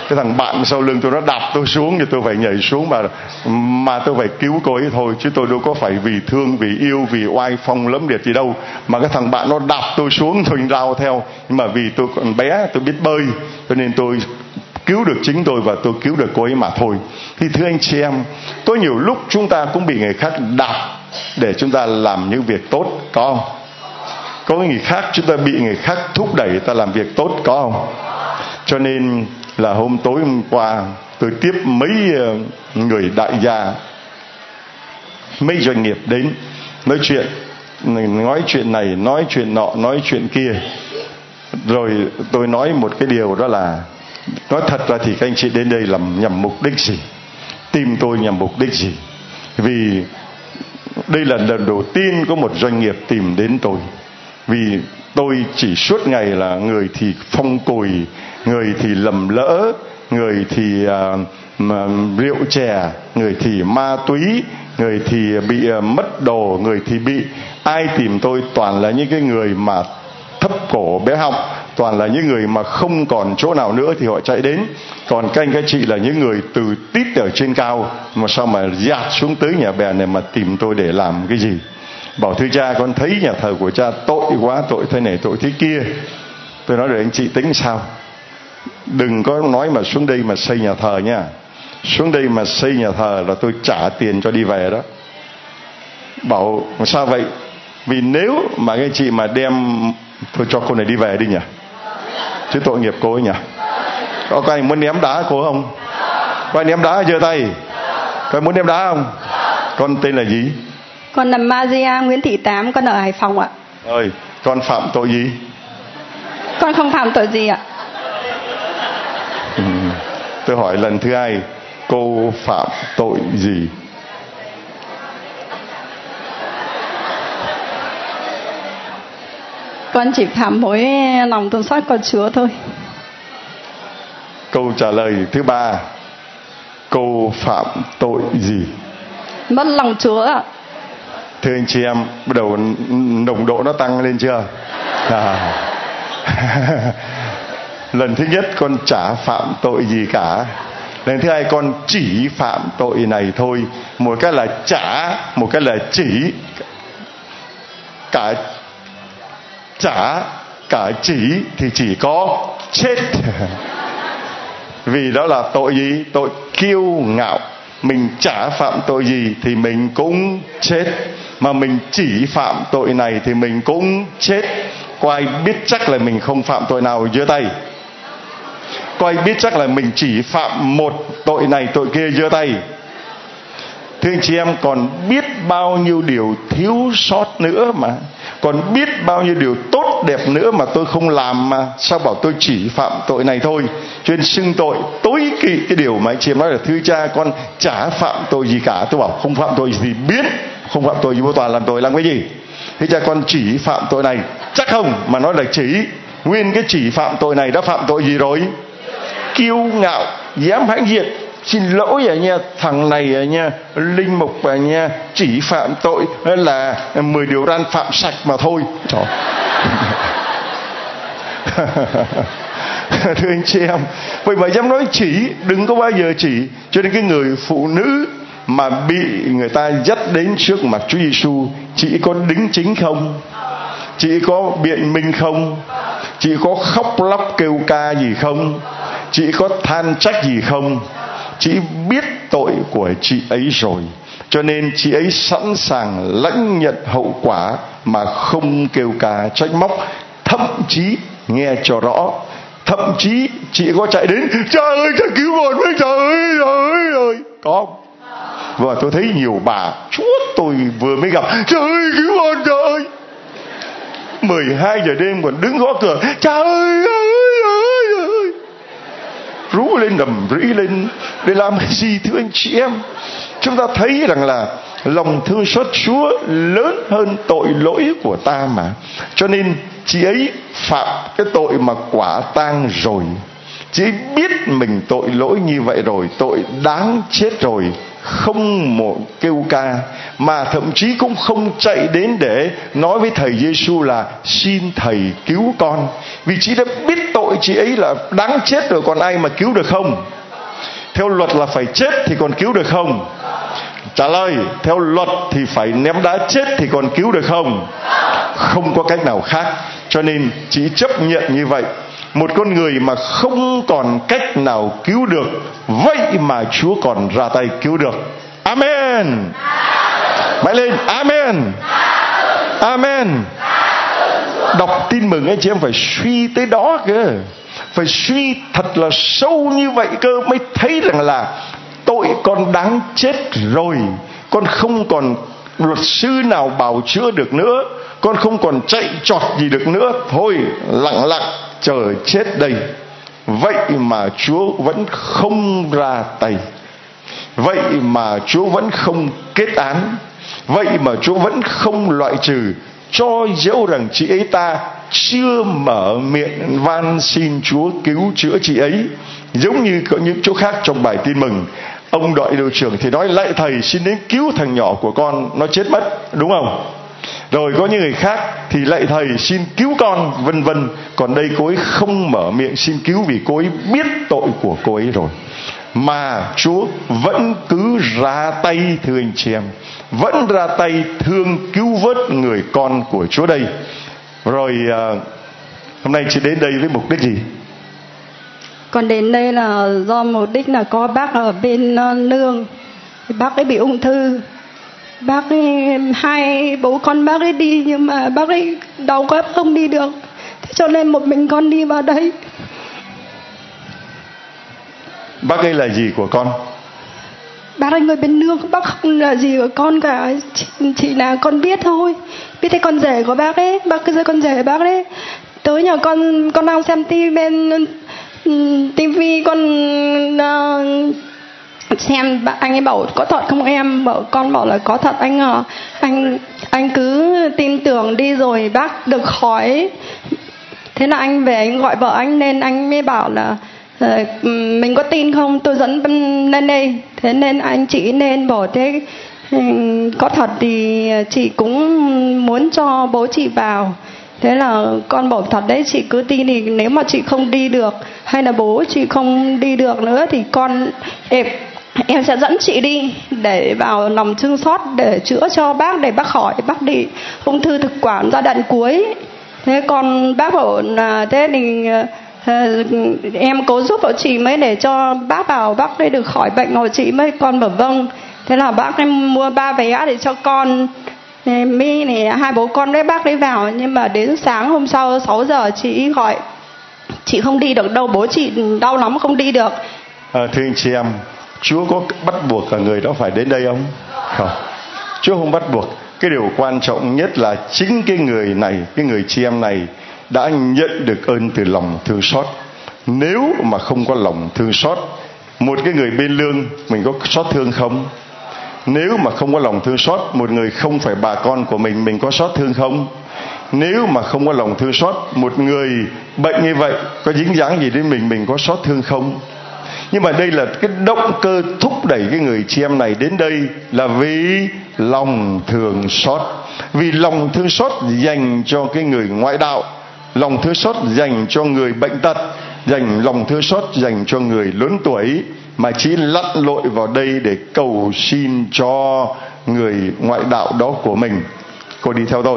cái thằng bạn sau lưng tôi nó đạp tôi xuống thì tôi phải nhảy xuống mà mà tôi phải cứu cô ấy thôi, chứ tôi đâu có phải vì thương, vì yêu, vì oai phong lẫm liệt gì đâu. Mà cái thằng bạn nó đạp tôi xuống tôi lao theo, nhưng mà vì tôi còn bé, tôi biết bơi, cho nên tôi cứu được chính tôi và tôi cứu được cô ấy mà thôi. Thì thưa anh chị em, có nhiều lúc chúng ta cũng bị người khác đạp để chúng ta làm những việc tốt, có không? Có người khác chúng ta bị người khác thúc đẩy ta làm việc tốt, có không? Cho nên là hôm tối hôm qua tôi tiếp mấy người đại gia, mấy doanh nghiệp đến nói chuyện, nói chuyện này, nói chuyện nọ, nói chuyện kia. Rồi tôi nói một cái điều, đó là nói thật ra thì các anh chị đến đây làm nhằm mục đích gì, tìm tôi nhằm mục đích gì? Vì đây là lần đầu tiên có một doanh nghiệp tìm đến tôi. Vì tôi chỉ suốt ngày là người thì phong cùi, người thì lầm lỡ, người thì uh, mà, rượu chè, người thì ma túy, người thì bị uh, mất đồ, người thì bị. Ai tìm tôi toàn là những cái người mà thấp cổ bé họng, toàn là những người mà không còn chỗ nào nữa thì họ chạy đến. Còn các anh các chị là những người từ tít ở trên cao mà sao mà dạt xuống tới nhà bè này mà tìm tôi để làm cái gì? Bảo thưa cha, con thấy nhà thờ của cha tội quá, tội thế này, tội thế kia. Tôi nói rồi anh chị tính sao? Đừng có nói mà xuống đây mà xây nhà thờ nha. Xuống đây mà xây nhà thờ là tôi trả tiền cho đi về đó. Bảo sao vậy? Vì nếu mà cái chị mà đem, thôi cho cô này đi về đi nhỉ, chứ tội nghiệp cô ấy nhỉ. Có ai muốn ném đá cô không? Có ai ném đá giơ tay? Có ai muốn ném đá không? Con tên là gì? Con là Maria Nguyễn Thị Tám, con ở Hải Phòng ạ. Ơi, con phạm tội gì? Con không phạm tội gì ạ. Ừ. Tôi hỏi lần thứ hai, cô phạm tội gì? Con chỉ phạm mỗi lòng thương xót con Chúa thôi. Câu trả lời thứ ba, cô phạm tội gì? Mất lòng Chúa ạ. Thưa anh chị em, bắt đầu nồng độ nó tăng lên chưa? À. Lần thứ nhất con chả phạm tội gì cả. Lần thứ hai con chỉ phạm tội này thôi. Một cái là chả, một cái là chỉ. Cả chả, cả chỉ thì chỉ có chết. Vì đó là tội gì? Tội kiêu ngạo. Mình chả phạm tội gì thì mình cũng chết. Mà mình chỉ phạm tội này thì mình cũng chết. Có ai biết chắc là mình không phạm tội nào giơ tay? Có ai biết chắc là mình chỉ phạm một tội này tội kia giơ tay? Thưa anh chị em, còn biết bao nhiêu điều thiếu sót nữa mà, còn biết bao nhiêu điều tốt đẹp nữa mà tôi không làm, mà sao bảo tôi chỉ phạm tội này thôi? Cho nên xưng tội tối kỵ cái điều mà anh chị em nói là thưa cha con chả phạm tội gì cả. Tôi bảo không phạm tội gì, biết không phạm tội gì, vô toàn làm tội làm cái gì? Thế cha con chỉ phạm tội này, chắc không? Mà nói là chỉ, nguyên cái chỉ phạm tội này đã phạm tội gì rồi? Kiêu ngạo, dám hãnh diện. Xin lỗi à nha, thằng này à nha, linh mục à nha, chỉ phạm tội là mười điều răn phạm sạch mà thôi. Trời. Thưa anh chị em, vậy mà dám nói chỉ, đừng có bao giờ chỉ. Cho nên cái người phụ nữ mà bị người ta dắt đến trước mặt Chúa Giêsu, chị có đính chính không? Chị có biện minh không? Chị có khóc lóc kêu ca gì không? Chị có than trách gì không? Chị biết tội của chị ấy rồi, cho nên chị ấy sẵn sàng lãnh nhận hậu quả mà không kêu ca trách móc. Thậm chí, nghe cho rõ, thậm chí chị có chạy đến: cha ơi, cha cứu con với, trời ơi, trời ơi, ơi. Có. Và tôi thấy nhiều bà, Chúa tôi vừa mới gặp: trời ơi, cứu con, trời ơi. mười hai giờ đêm còn đứng gõ cửa: cha ơi, ơi, ơi, ơi. Rú lên đầm rĩ lên để làm cái gì? Thưa anh chị em, chúng ta thấy rằng là lòng thương xót Chúa lớn hơn tội lỗi của ta mà. Cho nên chị ấy phạm cái tội mà quả tang rồi. Chị ấy biết mình tội lỗi như vậy rồi, tội đáng chết rồi, không một kêu ca, mà thậm chí cũng không chạy đến để nói với thầy Giêsu là xin thầy cứu con, vì chị đã biết tội tội chị ấy là đáng chết rồi, còn ai mà cứu được không? Theo luật là phải chết thì còn cứu được không? Trả lời, theo luật thì phải ném đá chết thì còn cứu được không? Không có cách nào khác. Cho nên chị chấp nhận như vậy. Một con người mà không còn cách nào cứu được, vậy mà Chúa còn ra tay cứu được. Amen. Mãi lên, Amen. Amen. Đọc tin mừng anh chị em phải suy tới đó cơ, phải suy thật là sâu như vậy cơ, mới thấy rằng là tội con đáng chết rồi. Con không còn luật sư nào bào chữa được nữa, con không còn chạy trọt gì được nữa. Thôi lặng lặng chờ chết đây. Vậy mà Chúa vẫn không ra tay, vậy mà Chúa vẫn không kết án, vậy mà Chúa vẫn không loại trừ, cho dẫu rằng chị ấy ta chưa mở miệng van xin Chúa cứu chữa chị ấy. Giống như có những chỗ khác trong bài tin mừng, ông đội đội trưởng thì nói lạy thầy xin đến cứu thằng nhỏ của con, nó chết mất, đúng không? Rồi có những người khác thì lạy thầy xin cứu con, vân vân. Còn đây cô ấy không mở miệng xin cứu vì cô ấy biết tội của cô ấy rồi. Mà Chúa vẫn cứ ra tay, thưa anh chị em, vẫn ra tay thương cứu vớt người con của Chúa đây. Rồi à, hôm nay chị đến đây với mục đích gì? Con đến đây là do mục đích là có bác ở bên uh, nương, bác ấy bị ung thư. Bác ấy, hai bố con bác ấy đi nhưng mà bác ấy đau quá không đi được, thế cho nên một mình con đi vào đây. Bác ấy là gì của con? Bác ấy người bên nương, bác không là gì của con cả, chỉ, chỉ là con biết thôi. Biết thấy con rể của bác ấy, bác cứ con rể bác ấy tới nhà con, con đang xem tivi bên tivi, con uh, xem anh ấy bảo có thật không em, bảo con bảo là có thật anh à, anh anh cứ tin tưởng đi rồi bác được khỏi. Thế là anh về anh gọi vợ anh lên, anh mới bảo là uh, mình có tin không, tôi dẫn lên đây. Thế nên anh chị nên bảo thế có thật thì chị cũng muốn cho bố chị vào. Thế là con bảo thật đấy, chị cứ tin đi, nếu mà chị không đi được hay là bố chị không đi được nữa thì con em, em sẽ dẫn chị đi để vào lòng thương xót để chữa cho bác, để bác khỏi, bác đi ung thư thực quản giai đoạn cuối. Thế con bác bảo là thế thì uh, em cố giúp của chị mới để cho bác vào, bác ấy được khỏi bệnh của chị mới. Con bảo vâng. Thế là bác em mua ba vé để cho con mi này hai bố con đấy bác đấy vào. Nhưng mà đến sáng hôm sau sáu giờ chị gọi chị không đi được đâu, bố chị đau lắm không đi được. À, thưa anh chị em, Chúa có bắt buộc cả người đó phải đến đây không? Không, Chúa không bắt buộc. Cái điều quan trọng nhất là chính cái người này, cái người chị em này đã nhận được ơn từ lòng thương xót. Nếu mà không có lòng thương xót, một cái người bên lương mình có xót thương không? Nếu mà không có lòng thương xót, một người không phải bà con của mình, mình có xót thương không? Nếu mà không có lòng thương xót, một người bệnh như vậy có dính dáng gì đến mình, mình có xót thương không? Nhưng mà đây là cái động cơ thúc đẩy cái người chị em này đến đây là vì lòng thương xót. Vì lòng thương xót dành cho cái người ngoại đạo, lòng thương xót dành cho người bệnh tật, dành lòng thương xót dành cho người lớn tuổi, mà chỉ lặn lội vào đây để cầu xin cho người ngoại đạo đó của mình. Cô đi theo tôi,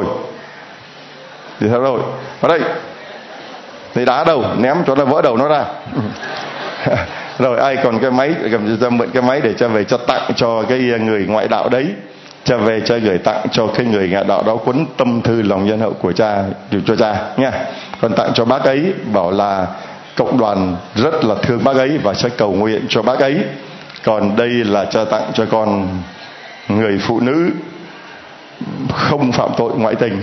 đi theo tôi. Ở đây, thì đá đầu, ném cho nó vỡ đầu nó ra. Rồi ai còn cái máy, cầm cho mượn cái máy để cho về cho tặng cho cái người ngoại đạo đấy, cho về cho gửi tặng cho cái người ngoại đạo đó cuốn tâm thư lòng nhân hậu của cha, điều cho cha nha. Còn tặng cho bác ấy, bảo là cộng đoàn rất là thương bác ấy và sẽ cầu nguyện cho bác ấy. Còn đây là cho tặng cho con người phụ nữ không phạm tội ngoại tình.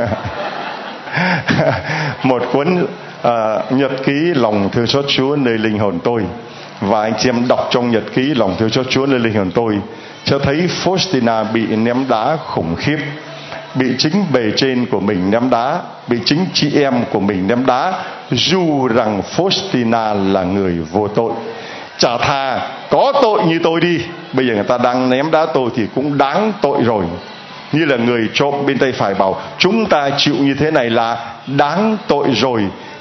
Một cuốn uh, nhật ký lòng thương xót Chúa nơi linh hồn tôi. Và anh chị em đọc trong nhật ký lòng thương xót Chúa nơi linh hồn tôi, cho thấy Faustina bị ném đá khủng khiếp, bị chính bề trên của mình ném đá, bị chính chị em của mình ném đá, dù rằng Faustina là người vô tội. Chả thà có tội như tôi đi, bây giờ người ta đang ném đá tôi thì cũng đáng tội rồi. Như là người trộm bên tay phải bảo chúng ta chịu như thế này là đáng tội rồi,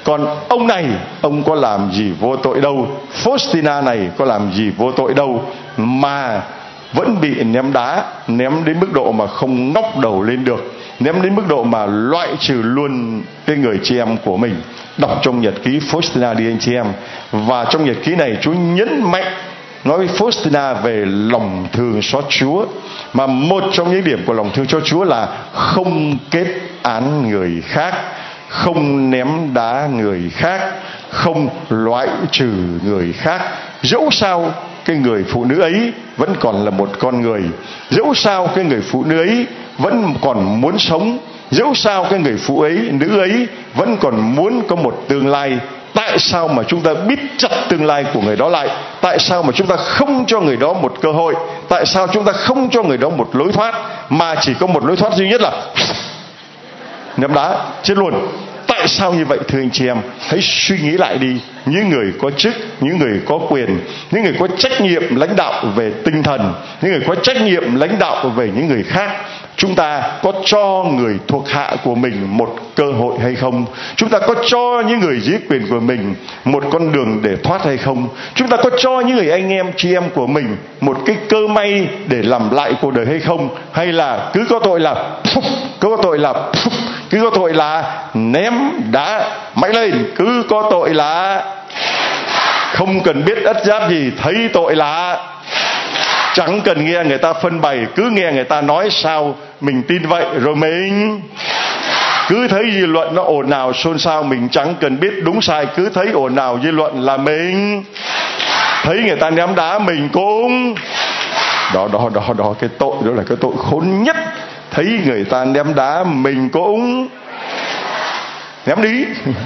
Còn ông này, ông có làm gì vô tội đâu, Faustina này có làm gì vô tội đâu, mà vẫn bị ném đá, ném đến mức độ mà không ngóc đầu lên được, ném đến mức độ mà loại trừ luôn cái người chị em của mình. Đọc trong nhật ký Faustina đi anh chị em. Và trong nhật ký này Chúa nhấn mạnh nói với Faustina về lòng thương xót Chúa. Mà một trong những điểm của lòng thương xót Chúa là không kết án người khác, không ném đá người khác, không loại trừ người khác. Dẫu sao cái người phụ nữ ấy vẫn còn là một con người, dẫu sao cái người phụ nữ ấy vẫn còn muốn sống, dẫu sao cái người phụ ấy nữ ấy vẫn còn muốn có một tương lai. Tại sao mà chúng ta biết chặt tương lai của người đó lại? Tại sao mà chúng ta không cho người đó một cơ hội? Tại sao chúng ta không cho người đó một lối thoát, mà chỉ có một lối thoát duy nhất là ném đá chết luôn? Tại sao như vậy thưa anh chị em? Hãy suy nghĩ lại đi. Những người có chức, những người có quyền, những người có trách nhiệm lãnh đạo về tinh thần, những người có trách nhiệm lãnh đạo về những người khác, chúng ta có cho người thuộc hạ của mình một cơ hội hay không? Chúng ta có cho những người dưới quyền của mình một con đường để thoát hay không? Chúng ta có cho những người anh em chị em của mình một cái cơ may để làm lại cuộc đời hay không? Hay là cứ có tội là cứ có tội là cứ có tội là ném đá mạnh lên, cứ có tội là không cần biết ất giáp gì, thấy tội là chẳng cần nghe người ta phân bày, cứ nghe người ta nói sao mình tin vậy, rồi mình cứ thấy dư luận nó ồn ào xôn xao, mình chẳng cần biết đúng sai, cứ thấy ồn ào dư luận là mình thấy người ta ném đá mình cũng đó đó đó đó cái tội đó là cái tội khốn nhất. Thấy người ta ném đá mình cũng ném đi.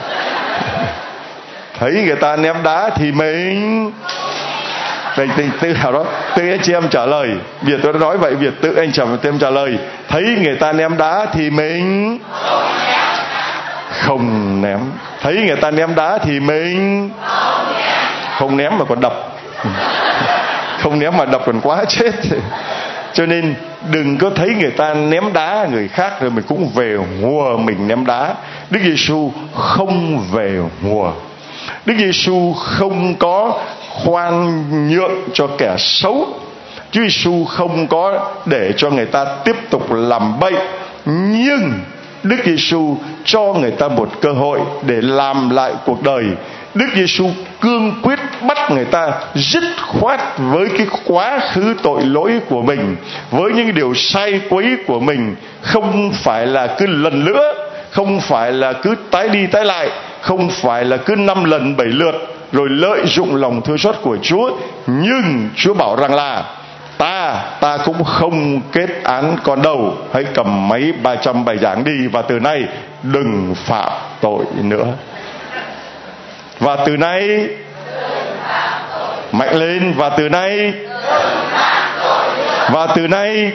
Thấy người ta ném đá thì mình Tự, tự, tự hào đó, tự anh chị em trả lời. Việt tôi đã nói vậy, Việt tự anh chị em trả lời. Thấy người ta ném đá thì mình không ném. Thấy người ta ném đá thì mình không ném mà còn đập. Không ném mà đập còn quá chết. Cho nên đừng có thấy người ta ném đá người khác rồi mình cũng về hùa mình ném đá. Đức Giêsu không về hùa. Đức Giêsu không có khoan nhượng cho kẻ xấu. Chúa Giêsu không có để cho người ta tiếp tục làm bậy, nhưng Đức Giêsu cho người ta một cơ hội để làm lại cuộc đời. Đức Giêsu cương quyết bắt người ta dứt khoát với cái quá khứ tội lỗi của mình, với những điều sai quấy của mình. Không phải là cứ lần nữa, không phải là cứ tái đi tái lại, không phải là cứ năm lần bảy lượt rồi lợi dụng lòng thương xót của Chúa. Nhưng Chúa bảo rằng là Ta, ta cũng không kết án con đâu. Hãy cầm máy ba trăm bài giảng đi, và từ nay đừng phạm tội nữa. Và từ nay mạnh lên, và từ nay và từ nay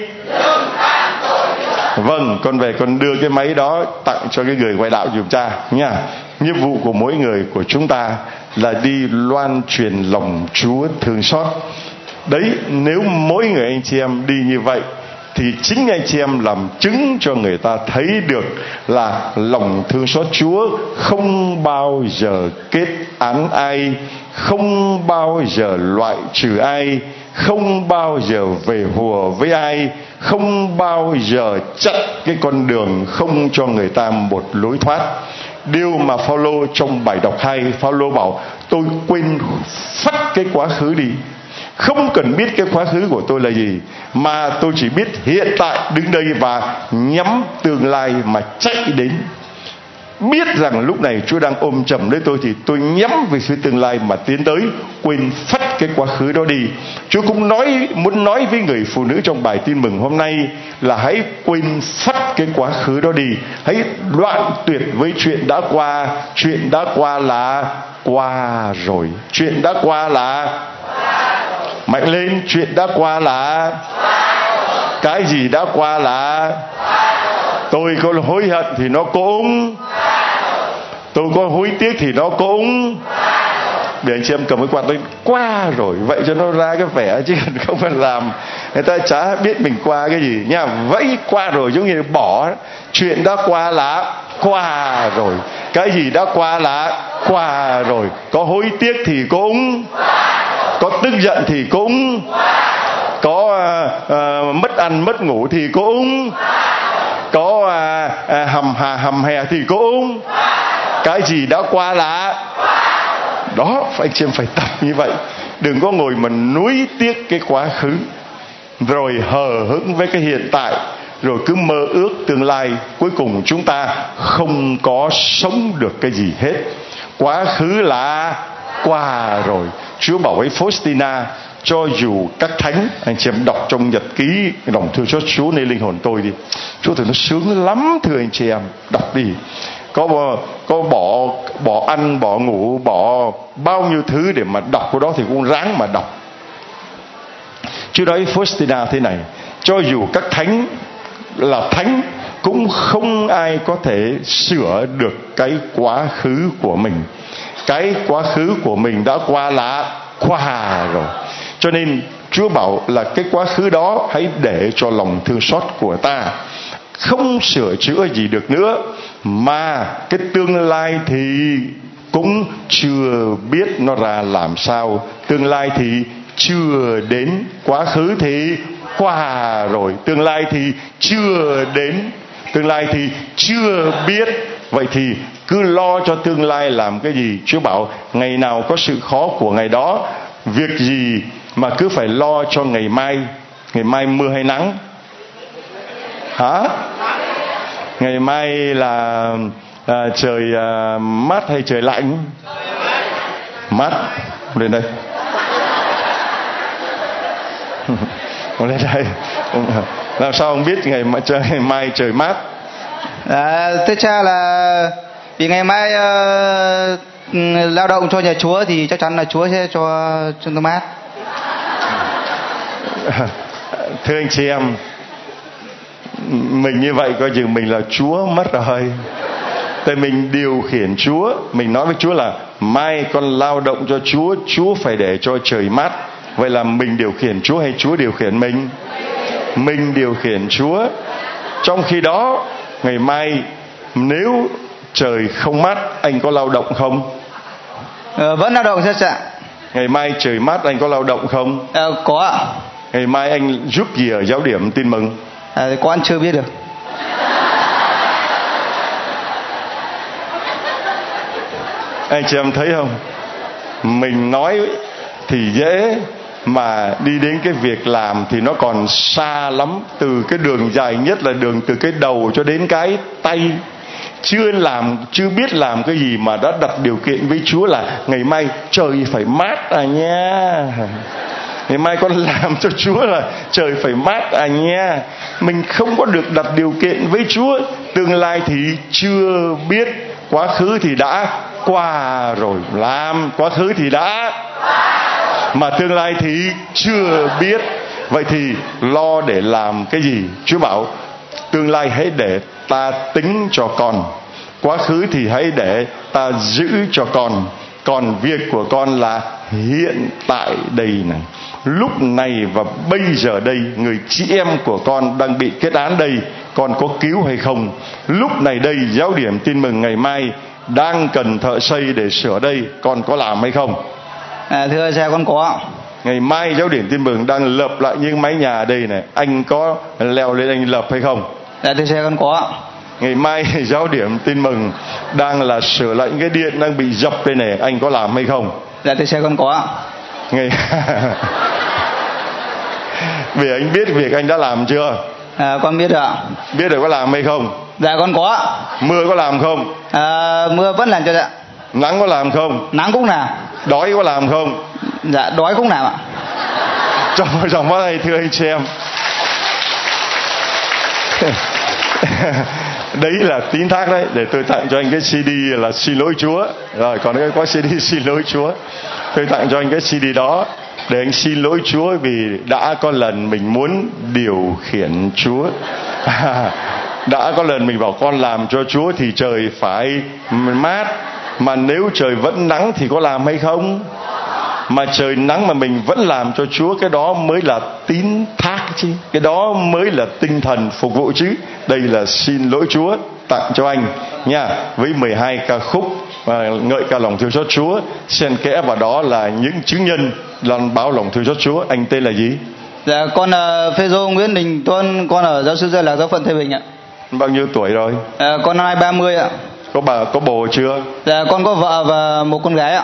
vâng, con về con đưa cái máy đó tặng cho cái người ngoại đạo giùm cha nha. Nhiệm vụ của mỗi người của chúng ta là đi loan truyền lòng Chúa thương xót. Đấy, nếu mỗi người anh chị em đi như vậy thì chính anh chị em làm chứng cho người ta thấy được là lòng thương xót Chúa không bao giờ kết án ai, không bao giờ loại trừ ai, không bao giờ về hùa với ai, không bao giờ chặn cái con đường, không cho người ta một lối thoát. Điều mà Phaolô trong bài đọc hai, Phaolô bảo tôi quên phắt cái quá khứ đi. Không cần biết cái quá khứ của tôi là gì, mà tôi chỉ biết hiện tại đứng đây và nhắm tương lai mà chạy đến. Biết rằng lúc này Chúa đang ôm chầm lấy tôi thì tôi nhắm về phía tương lai mà tiến tới, quên phắt cái quá khứ đó đi. Chúa cũng nói muốn nói với người phụ nữ trong bài tin mừng hôm nay là hãy quên phắt cái quá khứ đó đi. Hãy đoạn tuyệt với chuyện đã qua. Chuyện đã qua là qua rồi. Chuyện đã qua là mạnh lên. Chuyện đã qua là cái gì đã qua là tôi có hối hận thì nó cũng, tôi có hối tiếc thì nó cũng. Để anh chị em cầm cái quạt lên, qua rồi, vậy cho nó ra cái vẻ, chứ không phải làm người ta chả biết mình qua cái gì nha. Vẫy qua rồi giống như bỏ. Chuyện đã qua là qua rồi. Cái gì đã qua là qua rồi. Có hối tiếc thì cũng, có tức giận thì cũng, có uh, uh, mất ăn mất ngủ thì cũng, có uh, uh, hầm hà hầm hè thì cũng. Cái gì đã qua là đó. Anh chị em phải tập như vậy. Đừng có ngồi mà nuối tiếc cái quá khứ, rồi hờ hững với cái hiện tại, rồi cứ mơ ước tương lai. Cuối cùng chúng ta không có sống được cái gì hết. Quá khứ là qua rồi. Chúa bảo với Faustina, cho dù các thánh, anh chị em đọc trong nhật ký lòng thương cho Chúa nên linh hồn tôi đi. Chúa thấy nó sướng lắm, thưa anh chị em, đọc đi. Có có bỏ bỏ ăn, bỏ ngủ, bỏ bao nhiêu thứ để mà đọc cái đó thì cũng ráng mà đọc. Chúa nói Faustina thế này: cho dù các thánh là thánh, cũng không ai có thể sửa được cái quá khứ của mình. Cái quá khứ của mình đã qua là qua rồi. Cho nên Chúa bảo là cái quá khứ đó hãy để cho lòng thương xót của ta, không sửa chữa gì được nữa. Mà cái tương lai thì cũng chưa biết nó ra làm sao. Tương lai thì chưa đến. Quá khứ thì qua rồi. Tương lai thì chưa đến. Tương lai thì chưa biết. Vậy thì cứ lo cho tương lai làm cái gì? Chúa bảo ngày nào có sự khó của ngày đó. Việc gì mà cứ phải lo cho ngày mai? Ngày mai mưa hay nắng? Hả? Ngày mai là à, trời à, mát hay trời lạnh? Mát. Lên đây. Lên đây. Làm sao ông biết ngày, trời, ngày mai trời mát? À, thưa cha là vì ngày mai uh, lao động cho nhà Chúa thì chắc chắn là Chúa sẽ cho cho tôi mát. Thưa anh chị em, mình như vậy coi chừng mình là Chúa mất rồi. Tại mình điều khiển Chúa. Mình nói với Chúa là mai con lao động cho Chúa, Chúa phải để cho trời mát. Vậy là mình điều khiển Chúa hay Chúa điều khiển mình? Mình điều khiển Chúa. Trong khi đó ngày mai nếu trời không mát, anh có lao động không? Ờ, vẫn lao động thưa cha. Ngày mai trời mát, anh có lao động không? Ờ, có ạ. Ngày mai anh giúp gì ở giáo điểm tin mừng? À, con chưa biết được. Anh chị em thấy không? Mình nói thì dễ, mà đi đến cái việc làm thì nó còn xa lắm. Từ cái đường dài nhất là đường từ cái đầu cho đến cái tay. Chưa làm, chưa biết làm cái gì mà đã đặt điều kiện với Chúa là ngày mai trời phải mát à nha. Ngày mai con làm cho Chúa là trời phải mát à nha. Mình không có được đặt điều kiện với Chúa. Tương lai thì chưa biết. Quá khứ thì đã qua rồi. Làm quá khứ thì đã, mà tương lai thì chưa biết. Vậy thì lo để làm cái gì? Chúa bảo tương lai hãy để ta tính cho con, quá khứ thì hãy để ta giữ cho con. Còn việc của con là hiện tại đây này, lúc này và bây giờ đây. Người chị em của con đang bị kết án đây, con có cứu hay không? Lúc này đây giáo điểm tin mừng ngày mai đang cần thợ xây để sửa đây, con có làm hay không? À, thưa cha con có. Ngày mai giáo điểm tin mừng đang lợp lại những mái nhà đây này, anh có leo lên anh lợp hay không? Dạ thưa cha con có. Ngày mai giáo điểm tin mừng đang là sửa lại những cái điện đang bị dập đây này, anh có làm hay không? Dạ thưa cha con có. Ngày vì anh biết việc anh đã làm chưa? À, con biết rồi. Biết rồi có làm hay không? Dạ con có. Mưa có làm không? À, mưa vẫn làm cho dạ. Nắng có làm không? Nắng cũng làm. Đói có làm không? Dạ đói cũng làm ạ. Trong dòng mắt này thưa anh chị em, đấy là tín thác đấy. Để tôi tặng cho anh cái xê đê là xin lỗi Chúa. Rồi còn cái có xê đê xin lỗi Chúa. Tôi tặng cho anh cái xê đê đó để anh xin lỗi Chúa vì đã có lần mình muốn điều khiển Chúa. Đã có lần mình bảo con làm cho Chúa thì trời phải mát, mà nếu trời vẫn nắng thì có làm hay không? Mà trời nắng mà mình vẫn làm cho Chúa, cái đó mới là tín thác chứ. Cái đó mới là tinh thần phục vụ chứ. Đây là xin lỗi Chúa tặng cho anh nha, với mười hai ca khúc và ngợi ca lòng thương xót Chúa, xen kẽ vào đó là những chứng nhân loan báo lòng thương xót Chúa. Anh tên là gì? Dạ con là Phêrô Nguyễn Đình Tuân, con ở giáo sư Gia Lạc giáo phận Thê Bình ạ. Bao nhiêu tuổi rồi? À, con năm nay ba mươi ạ. Có bà có bồ chưa? Dạ con có vợ và một con gái ạ.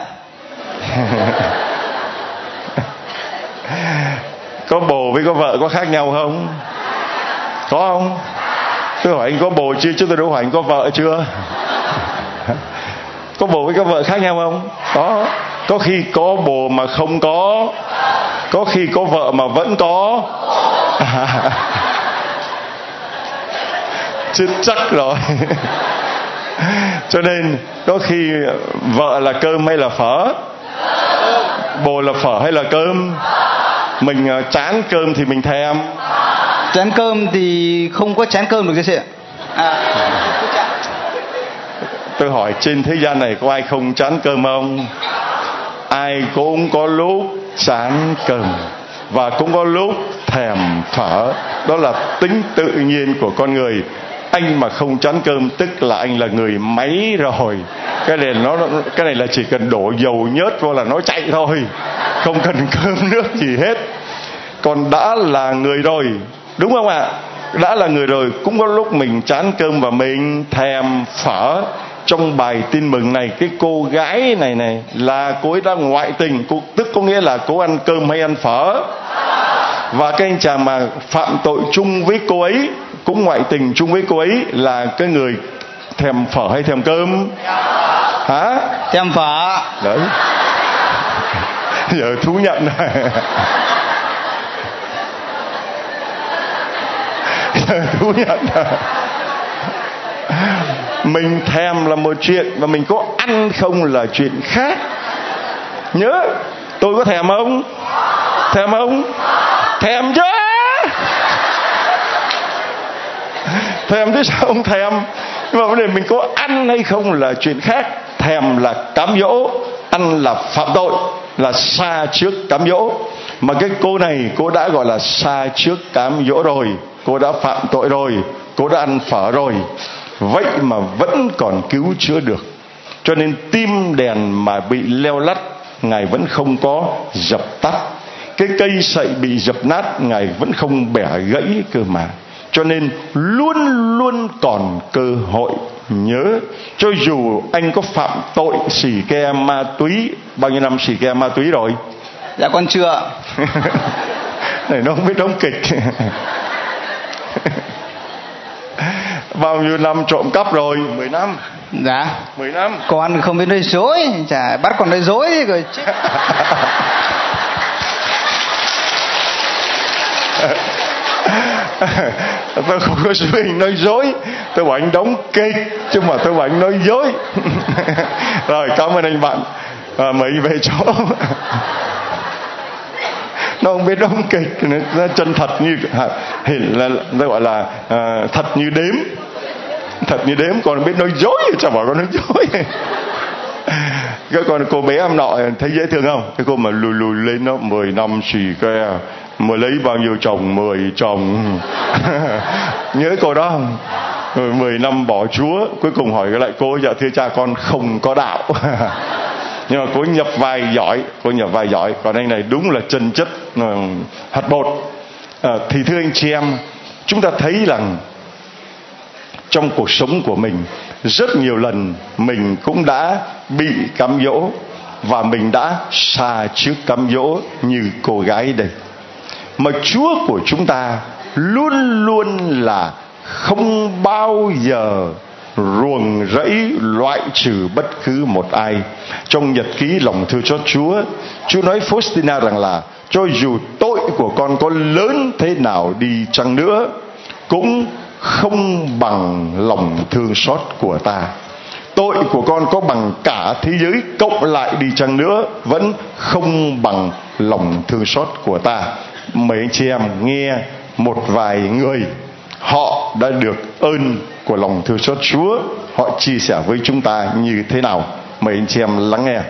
Có bồ với có vợ có khác nhau không? Có không? Tôi hỏi anh có bồ chưa chứ tôi đâu hỏi anh có vợ chưa. Có bồ với có vợ khác nhau không? Có. Có khi có bồ mà không có, có khi có vợ mà vẫn có. Chứ chắc rồi. Cho nên có khi vợ là cơm hay là phở, bồ là phở hay là cơm. Mình chán cơm thì mình thèm. Chán cơm thì không có chán cơm được chứ chị ạ. À, tôi hỏi trên thế gian này có ai không chán cơm không? Ai cũng có lúc chán cơm và cũng có lúc thèm phở. Đó là tính tự nhiên của con người. Anh mà không chán cơm tức là anh là người máy rồi. Cái này nó cái này là chỉ cần đổ dầu nhớt vô là nó chạy thôi, không cần cơm nước gì hết. Còn đã là người rồi, đúng không ạ? Đã là người rồi cũng có lúc mình chán cơm và mình thèm phở. Trong bài tin mừng này, cái cô gái này này là cô ấy đã ngoại tình, cô, tức có nghĩa là cô ăn cơm hay ăn phở. Và cái anh chàng mà phạm tội chung với cô ấy, cũng ngoại tình chung với cô ấy, là cái người thèm phở hay thèm cơm? Hả? Thèm phở. Đấy. Giờ thú nhận này. Giờ thú nhận này. Mình thèm là một chuyện và mình có ăn không là chuyện khác. Nhớ, tôi có thèm không? Thèm không? Thèm chứ. Thèm chứ sao không thèm. Nhưng mà vấn đề mình có ăn hay không là chuyện khác. Thèm là cám dỗ, ăn là phạm tội, là xa trước cám dỗ. Mà cái cô này, cô đã gọi là xa trước cám dỗ rồi, cô đã phạm tội rồi, cô đã ăn phở rồi, vậy mà vẫn còn cứu chữa được. Cho nên tim đèn mà bị leo lắt, Ngài vẫn không có dập tắt. Cái cây sậy bị dập nát, Ngài vẫn không bẻ gãy cơ mà. Cho nên luôn luôn còn cơ hội. Nhớ, cho dù anh có phạm tội xì ke ma túy, bao nhiêu năm xì ke ma túy rồi? Dạ con chưa. Này nó không biết đóng kịch. Bao nhiêu năm trộm cắp rồi? Mười năm. Dạ. Mười năm. Con không biết nói dối, chả bắt con nói dối rồi chứ. Tôi không có suy anh nói dối, tôi bảo anh đóng kịch chứ mà tôi bảo anh nói dối. Rồi cảm ơn anh bạn. À, mời về chỗ. Nó không biết đóng kịch, nó chân thật như hình là tôi gọi là à, thật như đếm, thật như đếm, còn biết nói dối chả bảo con nói dối. Cái con cô bé em nọ thấy dễ thương không? Cái cô mà lùi lùi lên nó mười năm xì ke, mà lấy bao nhiêu chồng? Mười chồng. Nhớ cô đó không? Rồi mười năm bỏ Chúa, cuối cùng hỏi lại cô, dạ thưa cha con không có đạo. Nhưng mà cô nhập vai giỏi, cô nhập vai giỏi. Còn anh này đúng là chân chất hạt bột. À, thì thưa anh chị em, chúng ta thấy rằng trong cuộc sống của mình rất nhiều lần mình cũng đã bị cám dỗ, và mình đã xa trước cám dỗ như cô gái đây. Mà Chúa của chúng ta luôn luôn là không bao giờ ruồng rẫy loại trừ bất cứ một ai. Trong nhật ký lòng thương xót Chúa, Chúa nói Faustina rằng là cho dù tội của con có lớn thế nào đi chăng nữa, cũng không bằng lòng thương xót của ta. Tội của con có bằng cả thế giới cộng lại đi chăng nữa, vẫn không bằng lòng thương xót của ta. Mấy anh chị em nghe một vài người, họ đã được ơn của lòng thương xót Chúa, họ chia sẻ với chúng ta như thế nào. Mời anh chị em lắng nghe.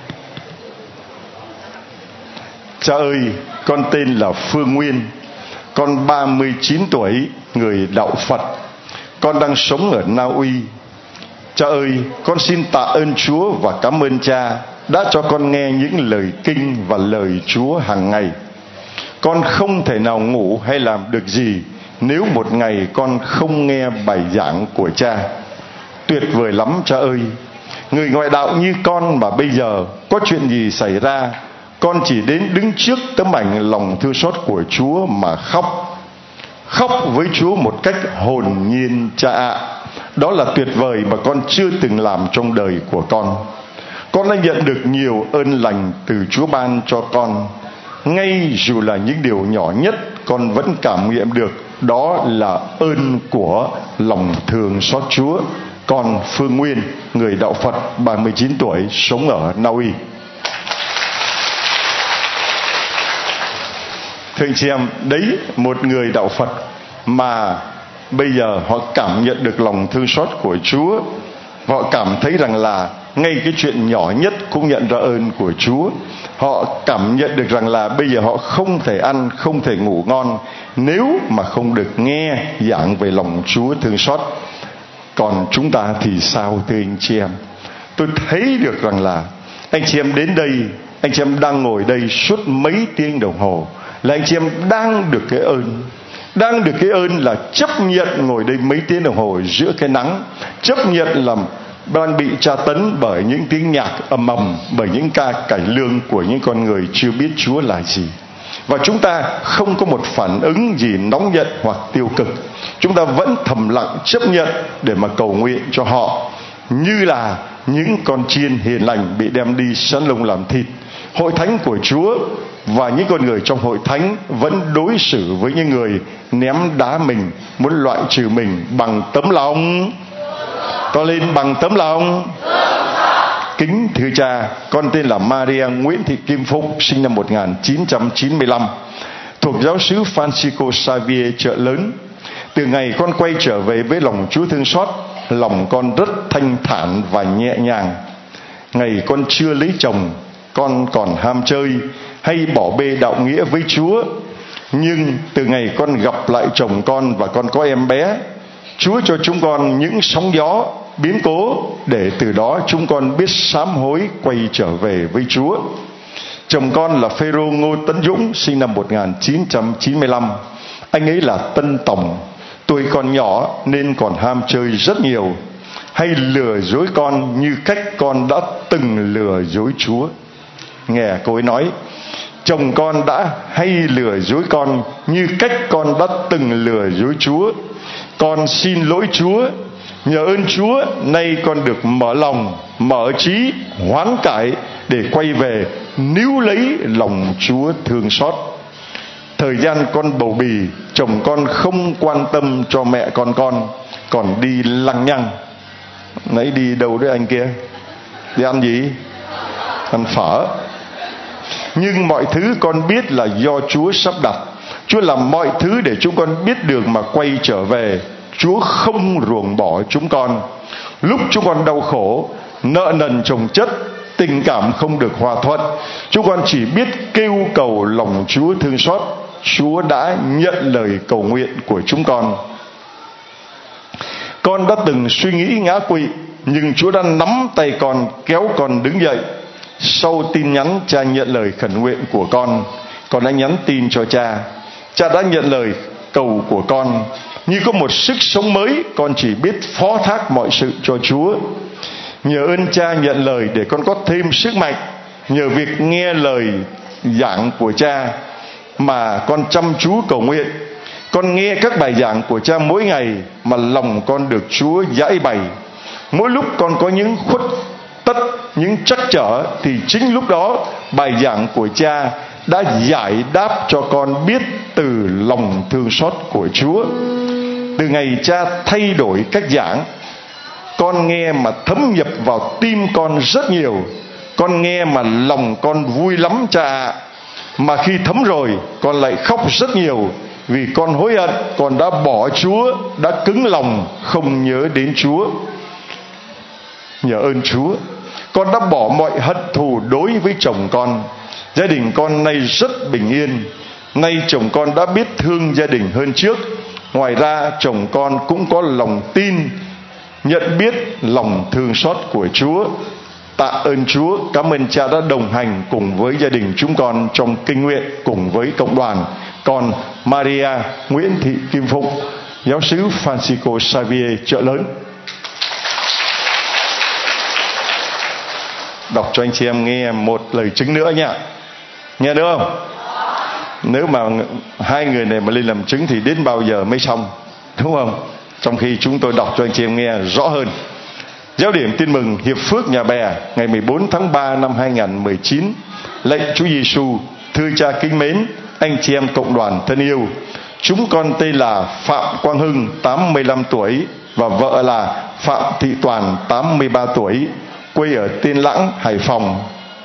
Cha ơi, con tên là Phương Nguyên. Con ba mươi chín tuổi, người đạo Phật. Con đang sống ở Na Uy. Cha ơi, con xin tạ ơn Chúa và cảm ơn Cha đã cho con nghe những lời kinh và lời Chúa hàng ngày. Con không thể nào ngủ hay làm được gì nếu một ngày con không nghe bài giảng của Cha. Tuyệt vời lắm Cha ơi. Người ngoại đạo như con mà bây giờ có chuyện gì xảy ra, con chỉ đến đứng trước tấm ảnh lòng thương xót của Chúa mà khóc. Khóc với Chúa một cách hồn nhiên Cha ạ. Đó là tuyệt vời mà con chưa từng làm trong đời của con. Con đã nhận được nhiều ơn lành từ Chúa ban cho con. Ngay dù là những điều nhỏ nhất, con vẫn cảm nghiệm được đó là ơn của lòng thương xót Chúa. Con Phương Nguyên, người đạo Phật, ba mươi chín tuổi, sống ở Na Uy. Thưa anh chị em, đấy một người đạo Phật mà bây giờ họ cảm nhận được lòng thương xót của Chúa. Họ cảm thấy rằng là ngay cái chuyện nhỏ nhất cũng nhận ra ơn của Chúa. Họ cảm nhận được rằng là bây giờ họ không thể ăn, không thể ngủ ngon nếu mà không được nghe giảng về lòng Chúa thương xót. Còn chúng ta thì sao thưa anh chị em? Tôi thấy được rằng là anh chị em đến đây, anh chị em đang ngồi đây suốt mấy tiếng đồng hồ, là anh chị em đang được cái ơn. Đang được cái ơn là chấp nhận ngồi đây mấy tiếng đồng hồ giữa cái nắng, chấp nhận làm đang bị tra tấn bởi những tiếng nhạc ầm ầm, bởi những ca cải lương của những con người chưa biết Chúa là gì. Và chúng ta không có một phản ứng gì nóng giận hoặc tiêu cực. Chúng ta vẫn thầm lặng chấp nhận để mà cầu nguyện cho họ, như là những con chiên hiền lành bị đem đi săn lông làm thịt. Hội thánh của Chúa và những con người trong hội thánh vẫn đối xử với những người ném đá mình, muốn loại trừ mình bằng tấm lòng. To lên, bằng tấm lòng. Kính thưa Cha, con tên là Maria Nguyễn Thị Kim Phúc, sinh năm một nghìn chín trăm chín mươi lăm, thuộc giáo xứ Francisco Xavier Chợ Lớn. Từ ngày con quay trở về với lòng Chúa thương xót, lòng con rất thanh thản và nhẹ nhàng. Ngày con chưa lấy chồng, con còn ham chơi hay bỏ bê đạo nghĩa với Chúa. Nhưng từ ngày con gặp lại chồng con và con có em bé, Chúa cho chúng con những sóng gió, biến cố, để từ đó chúng con biết sám hối quay trở về với Chúa. Chồng con là Phêrô Ngô Tấn Dũng, sinh năm một nghìn chín trăm chín mươi lăm. Anh ấy là tân tổng, tuổi còn nhỏ nên còn ham chơi rất nhiều, hay lừa dối con như cách con đã từng lừa dối Chúa. Nghe cô ấy nói, chồng con đã hay lừa dối con như cách con đã từng lừa dối Chúa. Con xin lỗi Chúa. Nhờ ơn Chúa, nay con được mở lòng, mở trí, hoán cải để quay về níu lấy lòng Chúa thương xót. Thời gian con bầu bì, chồng con không quan tâm cho mẹ con con, còn đi lăng nhăng. Nãy đi đâu đấy anh kia? Đi ăn gì? Ăn phở. Nhưng mọi thứ con biết là do Chúa sắp đặt. Chúa làm mọi thứ để chúng con biết đường mà quay trở về. Chúa không ruồng bỏ chúng con. Lúc chúng con đau khổ, nợ nần chồng chất, tình cảm không được hòa thuận, chúng con chỉ biết kêu cầu lòng Chúa thương xót. Chúa đã nhận lời cầu nguyện của chúng con. Con đã từng suy nghĩ ngã quỵ, nhưng Chúa đã nắm tay con, kéo con đứng dậy. Sau tin nhắn cha nhận lời khẩn nguyện của con, con đã nhắn tin cho cha. Cha đã nhận lời cầu của con. Như có một sức sống mới, con chỉ biết phó thác mọi sự cho Chúa. Nhờ ơn cha nhận lời để con có thêm sức mạnh. Nhờ việc nghe lời giảng của cha mà con chăm chú cầu nguyện. Con nghe các bài giảng của cha mỗi ngày mà lòng con được Chúa giải bày. Mỗi lúc con có những khuất tất, những trắc trở, thì chính lúc đó bài giảng của cha đã giải đáp cho con biết từ lòng thương xót của Chúa. Từ ngày cha thay đổi cách giảng, con nghe mà thấm nhập vào tim con rất nhiều. Con nghe mà lòng con vui lắm cha ạ. Mà khi thấm rồi, con lại khóc rất nhiều, vì con hối hận con đã bỏ Chúa, đã cứng lòng không nhớ đến Chúa. Nhờ ơn Chúa, con đã bỏ mọi hận thù đối với chồng con. Gia đình con nay rất bình yên. Nay chồng con đã biết thương gia đình hơn trước. Ngoài ra chồng con cũng có lòng tin, nhận biết lòng thương xót của Chúa. Tạ ơn Chúa, cảm ơn Cha đã đồng hành cùng với gia đình chúng con trong kinh nguyện cùng với cộng đoàn. Con Maria Nguyễn Thị Kim Phụng, giáo sứ Francisco Xavier, Chợ Lớn. Đọc cho anh chị em nghe một lời chứng nữa nha. Nghe được không? Nếu mà hai người này mà lên làm chứng thì đến bao giờ mới xong, đúng không? Trong khi chúng tôi đọc cho anh chị em nghe rõ hơn. Giáo điểm tin mừng Hiệp Phước Nhà Bè ngày mười bốn tháng ba năm hai nghìn không trăm mười chín. Lạy Chúa Giêsu, thưa Cha kính mến, anh chị em cộng đoàn thân yêu, chúng con tên là Phạm Quang Hưng, tám mươi lăm tuổi, và vợ là Phạm Thị Toàn, tám mươi ba tuổi, quê ở Tiên Lãng, Hải Phòng.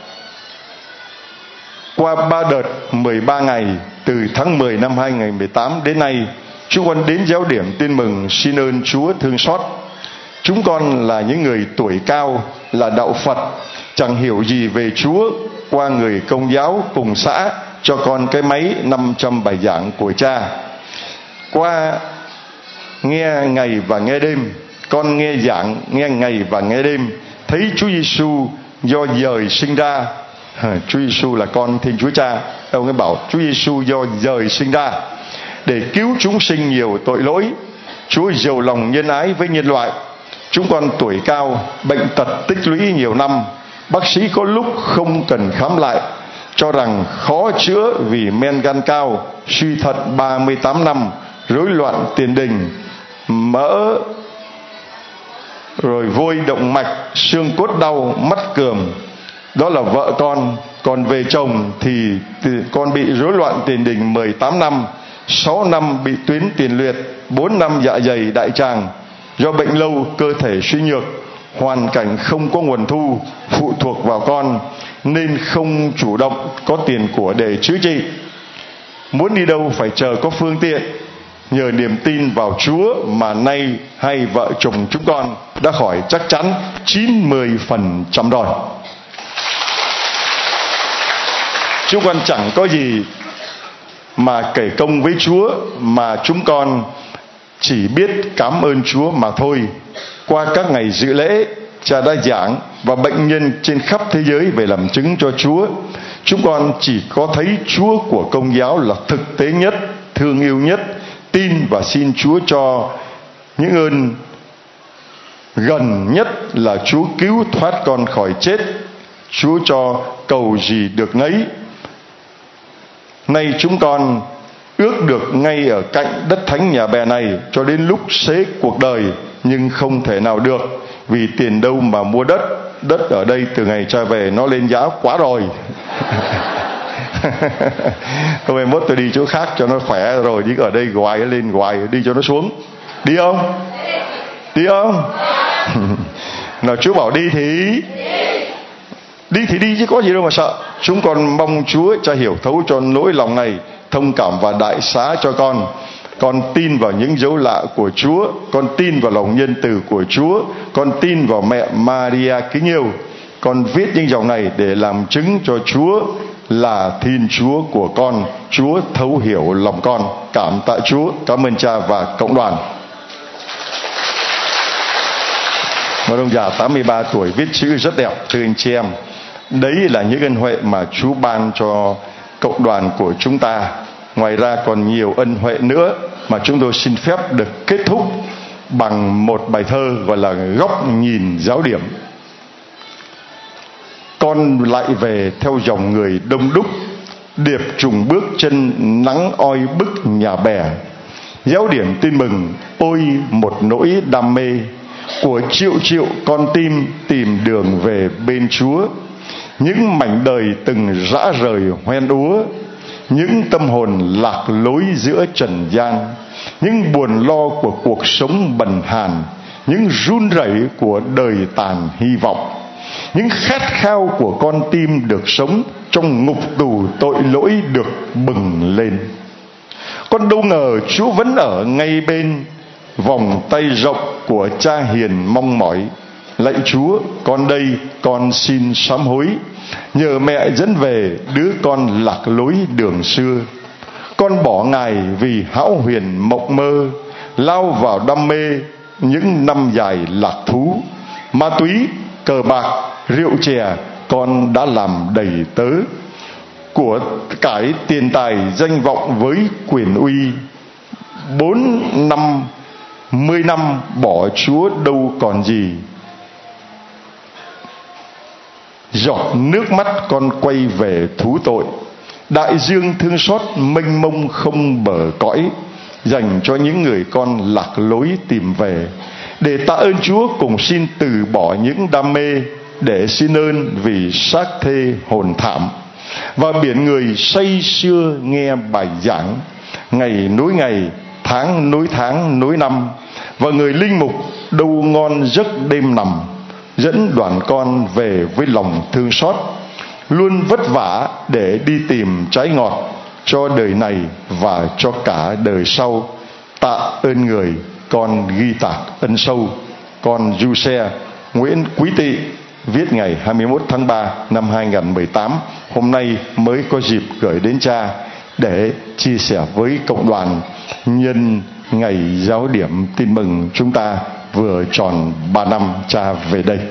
Qua ba đợt mười ba ngày từ tháng mười năm hai nghìn không trăm mười tám đến nay, chúng con đến giáo điểm tin mừng xin ơn Chúa thương xót. Chúng con là những người tuổi cao, là đạo Phật, chẳng hiểu gì về Chúa. Qua người Công giáo cùng xã cho con cái máy năm trăm bài giảng của Cha. Qua nghe ngày và nghe đêm, con nghe giảng nghe ngày và nghe đêm, thấy Chúa Giêsu do dời sinh ra. À, Chúa Giêsu là con Thiên Chúa Cha. Ông ấy bảo Chúa Giêsu do dời sinh ra để cứu chúng sinh nhiều tội lỗi. Chúa giàu lòng nhân ái với nhân loại. Chúng con tuổi cao, bệnh tật tích lũy nhiều năm, bác sĩ có lúc không cần khám lại, cho rằng khó chữa vì men gan cao, suy thận ba mươi tám năm, rối loạn tiền đình, mỡ, rồi vôi động mạch, xương cốt đau, mắt cườm. Đó là vợ con. Còn về chồng thì, thì con bị rối loạn tiền đình mười tám năm, sáu năm bị tuyến tiền liệt, bốn năm dạ dày đại tràng. Do bệnh lâu, cơ thể suy nhược, hoàn cảnh không có nguồn thu, phụ thuộc vào con, nên không chủ động có tiền của để chữa trị. Muốn đi đâu phải chờ có phương tiện. Nhờ niềm tin vào Chúa mà nay hai vợ chồng chúng con đã khỏi chắc chắn chín mươi phần trăm rồi. Chúng con chẳng có gì mà kể công với Chúa, mà chúng con chỉ biết cảm ơn Chúa mà thôi. Qua các ngày dự lễ, Cha đã giảng và bệnh nhân trên khắp thế giới về làm chứng cho Chúa. Chúng con chỉ có thấy Chúa của Công giáo là thực tế nhất, thương yêu nhất, tin và xin Chúa cho những ơn gần nhất là Chúa cứu thoát con khỏi chết. Chúa cho cầu gì được nấy. Nay chúng con ước được ngay ở cạnh đất thánh Nhà Bè này cho đến lúc xế cuộc đời, nhưng không thể nào được, vì tiền đâu mà mua đất. Đất ở đây từ ngày Cha về nó lên giá quá rồi. Hôm nay mốt tôi đi chỗ khác cho nó khỏe rồi, chứ ở đây hoài lên hoài, đi cho nó xuống. Đi không? Đi không? Nào Chúa bảo đi thì đi thì đi chứ có gì đâu mà sợ. Chúng con mong Chúa Cha hiểu thấu cho nỗi lòng này, thông cảm và đại xá cho con. Con tin vào những dấu lạ của Chúa, con tin vào lòng nhân từ của Chúa, con tin vào mẹ Maria kính yêu. Con viết những dòng này để làm chứng cho Chúa là Thiên Chúa của con. Chúa thấu hiểu lòng con. Cảm tạ Chúa, cảm ơn Cha và cộng đoàn. Một ông già tám mươi ba tuổi viết chữ rất đẹp, thưa anh chị em. Đấy là những ân huệ mà Chúa ban cho cộng đoàn của chúng ta. Ngoài ra còn nhiều ân huệ nữa mà chúng tôi xin phép được kết thúc bằng một bài thơ gọi là Góc nhìn giáo điểm. Con lại về theo dòng người đông đúc, điệp trùng bước chân nắng oi bức Nhà Bè. Giáo điểm tin mừng ôi một nỗi đam mê của triệu triệu con tim tìm đường về bên Chúa. Những mảnh đời từng rã rời hoen úa, những tâm hồn lạc lối giữa trần gian, những buồn lo của cuộc sống bần hàn, những run rẩy của đời tàn hy vọng, những khát khao của con tim được sống trong ngục tù tội lỗi được bừng lên. Con đâu ngờ Chúa vẫn ở ngay bên, vòng tay rộng của Cha hiền mong mỏi. Lạy Chúa, con đây, con xin sám hối, nhờ mẹ dẫn về đứa con lạc lối đường xưa. con bỏ Ngài vì hão huyền mộng mơ, lao vào đam mê những năm dài lạc thú. Ma túy, cờ bạc, rượu chè con đã làm đầy tớ, của cải tiền tài danh vọng với quyền uy. Bốn năm mươi năm bỏ Chúa đâu còn gì, giọt nước mắt con quay về thú tội. Đại dương thương xót mênh mông không bờ cõi, dành cho những người con lạc lối tìm về. Để tạ ơn Chúa, cùng xin từ bỏ những đam mê, để xin ơn vì xác thê hồn thảm. Và biển người say sưa nghe bài giảng, ngày nối ngày, tháng nối tháng nối năm. Và người linh mục đâu ngon giấc đêm nằm, dẫn đoàn con về với lòng thương xót, luôn vất vả để đi tìm trái ngọt cho đời này và cho cả đời sau. Tạ ơn người, con ghi tạc ân sâu. Con Du Xe Nguyễn Quý Tị, viết ngày hai mươi mốt tháng ba năm hai nghìn không trăm mười tám. Hôm nay mới có dịp gửi đến cha để chia sẻ với cộng đoàn nhân ngày giáo điểm tin mừng chúng ta vừa tròn ba năm cha về đây.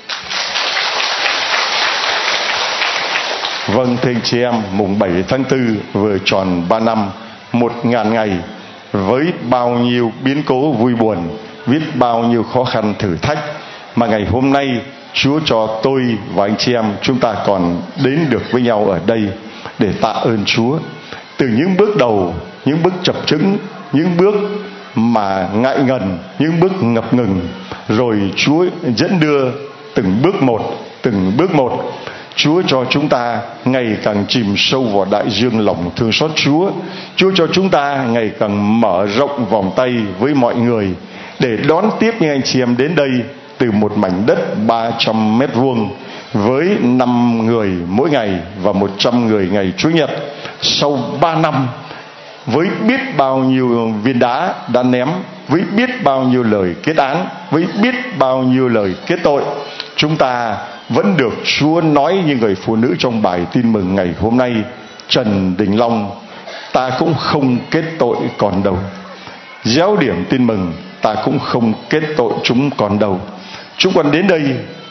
Vâng, thưa anh chị em, mùng bảy tháng tư vừa tròn ba năm, một ngàn ngày với bao nhiêu biến cố vui buồn, biết bao nhiêu khó khăn thử thách, mà ngày hôm nay Chúa cho tôi và anh chị em chúng ta còn đến được với nhau ở đây để tạ ơn Chúa. Từ những bước đầu, những bước chập chững, những bước mà ngại ngần, những bước ngập ngừng, rồi Chúa dẫn đưa từng bước một, từng bước một. Chúa cho chúng ta ngày càng chìm sâu vào đại dương lòng thương xót Chúa. Chúa cho chúng ta ngày càng mở rộng vòng tay với mọi người để đón tiếp những anh chị em đến đây từ một mảnh đất ba trăm mét vuông với năm người mỗi ngày và một trăm người ngày Chủ nhật. Sau ba năm, với biết bao nhiêu viên đá đã ném, với biết bao nhiêu lời kết án, với biết bao nhiêu lời kết tội, chúng ta vẫn được Chúa nói như người phụ nữ trong bài tin mừng ngày hôm nay: Trần Đình Long, ta cũng không kết tội còn đâu. Giáo điểm tin mừng, ta cũng không kết tội chúng còn đâu. Chúng con đến đây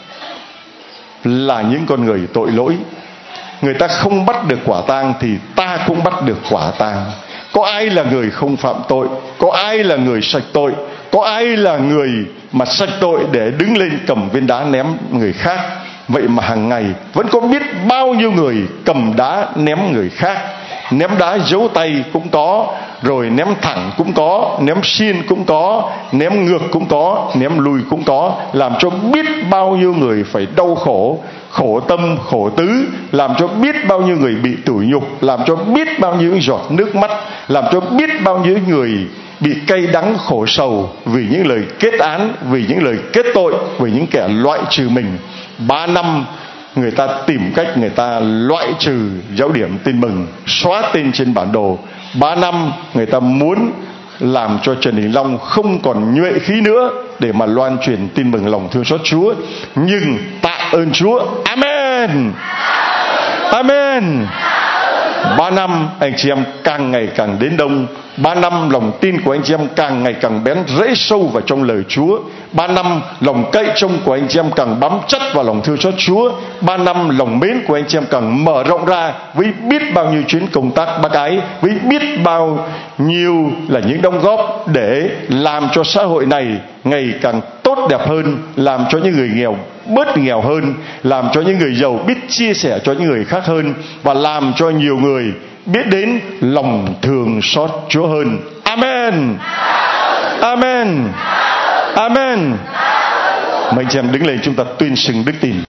là những con người tội lỗi. Người ta không bắt được quả tang thì ta cũng bắt được quả tang. Có ai là người không phạm tội? Có ai là người sạch tội? Có ai là người mà sạch tội để đứng lên cầm viên đá ném người khác? Vậy mà hàng ngày vẫn có biết bao nhiêu người cầm đá ném người khác. Ném đá giấu tay cũng có, rồi ném thẳng cũng có, ném xiên cũng có, ném ngược cũng có, ném lùi cũng có, làm cho biết bao nhiêu người phải đau khổ, khổ tâm, khổ tứ, làm cho biết bao nhiêu người bị tủi nhục, làm cho biết bao nhiêu giọt nước mắt, làm cho biết bao nhiêu người bị cay đắng khổ sầu vì những lời kết án, vì những lời kết tội, vì những kẻ loại trừ mình. Ba năm người ta tìm cách người ta loại trừ giáo điểm tin mừng, xóa tên trên bản đồ. Ba năm người ta muốn làm cho Trần Đình Long không còn nhuệ khí nữa để mà loan truyền tin mừng lòng thương xót Chúa. Nhưng tạ ơn Chúa, amen, amen. Ba năm anh chị em càng ngày càng đến đông. Ba năm lòng tin của anh chị em càng ngày càng bén rễ sâu vào trong lời Chúa. Ba năm lòng cậy trông của anh chị em càng bám chắc vào lòng thương xót Chúa. Ba năm lòng mến của anh chị em càng mở rộng ra với biết bao nhiêu chuyến công tác bác ái, với biết bao nhiêu là những đóng góp để làm cho xã hội này ngày càng tốt đẹp hơn, làm cho những người nghèo bớt nghèo hơn, làm cho những người giàu biết chia sẻ cho những người khác hơn, và làm cho nhiều người biết đến lòng thương xót Chúa hơn. Amen, amen, amen. Mấy anh chị em đứng lên, chúng ta tuyên xưng đức tin.